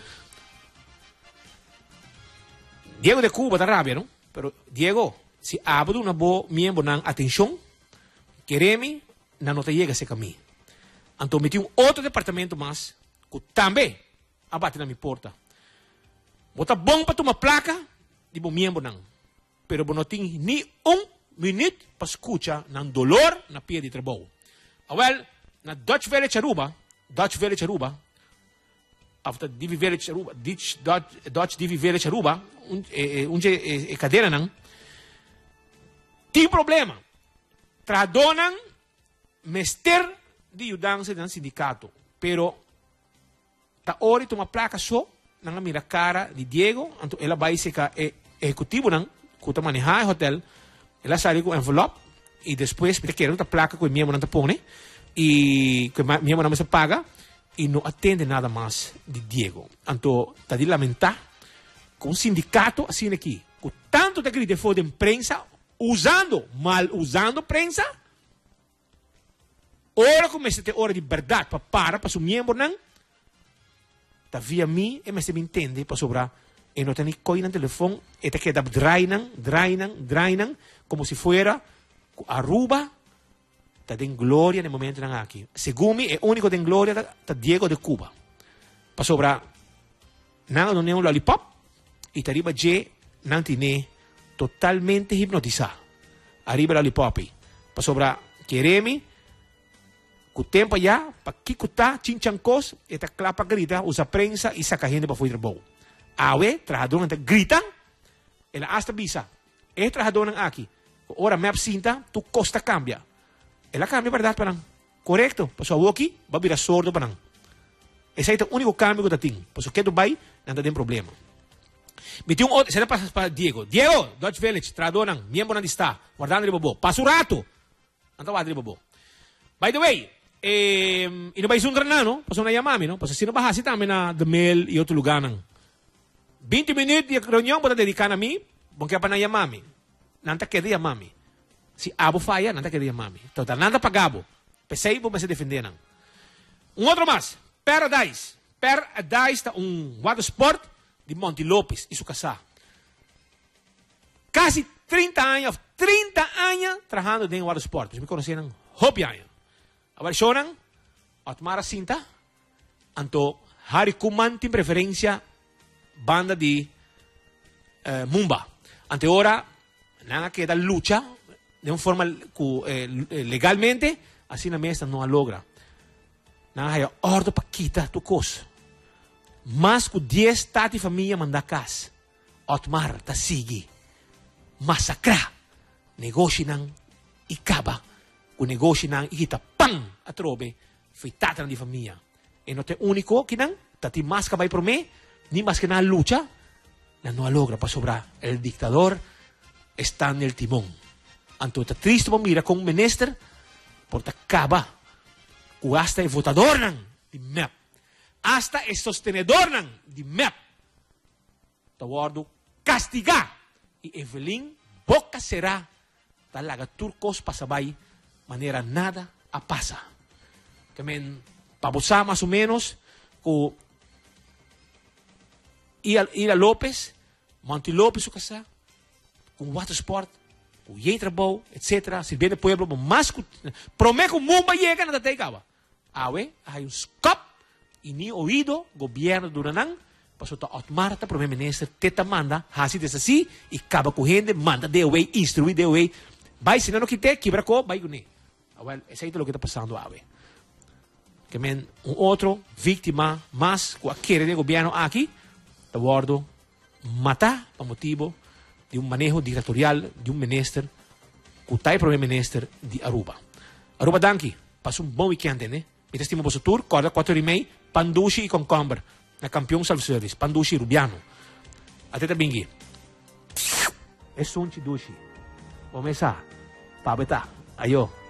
[SPEAKER 1] Diego de Cuba está rápido, não? Pero Diego, se abre uma boa membro na atenção, queremos, não te chega esse caminho. Então, meti um outro departamento mais, que também abate na minha porta. Bota bom para tomar placa, de bom membro não, pero não tem nem um minuto para escutar ng dolor na pia de trabalho. Well, na Dutch Valley Charuba, Dutch Valley Charuba, after D V Valley Charuba, Dutch, Dutch D V Valley Charuba, onde é cadeira não, tem problema. Tradonam mester de ajudança ng sindicato, pero ta ori uma placa só na mira cara de Diego, então ela vai ser que executivo não, que tá manejar hotel. Ela saiu com um envelope e depois me quer outra placa com o minha mão não põe e que minha mão não se paga e não atende nada mais de Diego. Então, está de lamentar com um sindicato assim aqui, com tanto de grito de imprensa, usando, mal usando prensa, ora começa a ter hora de verdade para parar, para o membro não, está via mim e me se me entende para sobrar. E não tem coisa no telefone, e te queda drainan, drainan, drainan, como se fuera Aruba, está em glória no momento não aqui. Segundo me, é o único em glória está Diego de Cuba. Para sobrar, não não é um lollipop, e está arriba de não tem totalmente hipnotizado. Arriba lollipop. Para sobrar, queremos, com o tempo já, para que está chinchancos, e está clapa grita, usa prensa e saca gente para fora do bolo. Awe, trabajador não grita, ela hasta visa, é trabajador não aqui. Ora me absinta, tu costa cambia. Ela cambia verdade para não. Correto? Para o aqui, vai virar sordo para não. Esse é o único câmbio que eu tenho. Para o que tu vai, não tem problema. Me tem um outro, será para Diego. Diego, Dutch Village, trabajador não, membro não está, guardando de bobo. Passa o rato. Não está guardando de bobo. By the way, eh, e não vai ser um granano, para uma yamami, não? Para se não bahasi também na The Mail e outro lugar não. vinte minutos de reunião para dedicar a mim, porque para não mami. Não está querendo mami. Se abo falha, não está querendo mami. Então, nada pagabo. Pensei, vou se defender. Não. Um outro mais. Paradise. Paradise está um water sport de Monte Lopes, isso casar. Quase trinta anos, trinta anos trabalhando em water sport. Me conheceram hopi anos. Agora, choram, a tomar a cinta, então, hari kuman tem preferência banda de uh, Mumba. Ante ora, nada queda lucha de uma forma eh, legalmente, assim na mesa não a logra. Nada hay ordo para quitar tu coisa. Mas com dez tati família manda casa. Otmar ta sige. Massacrar. Negócio nang ikaba. O negócio nang ikita pang atrobe. Foi tata de família. E não tem único que nang tati mas kabay por me. Ni más que nada lucha, la no logra para sobrar. El dictador está en el timón. Entonces, triste mira con un ministro, por acaba, o hasta el votador, hasta el sostenedor ng di M E P. Tawardo, castiga. Y Evelyn, boca será, talaga turcos pasabay, manera nada a pasa. Kamen, pabusa más o menos, ko Ila, Ila Lopez, Monty Lopez o kasa, kung watersport, kung yay trabaho, et cetera. Silbihan ng pueblo mo, mas, prome kung mumba yega na tatay kawa. Awe, hay un skop, ini oído, gobierno duranang, pasota otmarta, prome minister, teta manda, hasi desasi, ikaba kuhende, manda de away, instrui de away. Bay, sinano kite, kibra ko, bay guni. Well, esa ito lo que está pasando, awe. Que men, un otro víctima más, kung quiere de gobierno aquí, tawardo, mata pa motivo de un manejo dictatorial de un minister, kutay primer minister de Aruba. Aruba danki, pasó un buen weekend, eh? Mira estimo po sa tour, corda quattro e meia, Pandushi y Concomber, na campeón self-service, Pandushi Rubiano. Ateta bingi. Es un chidushi. Omesa, pabeta, ayo.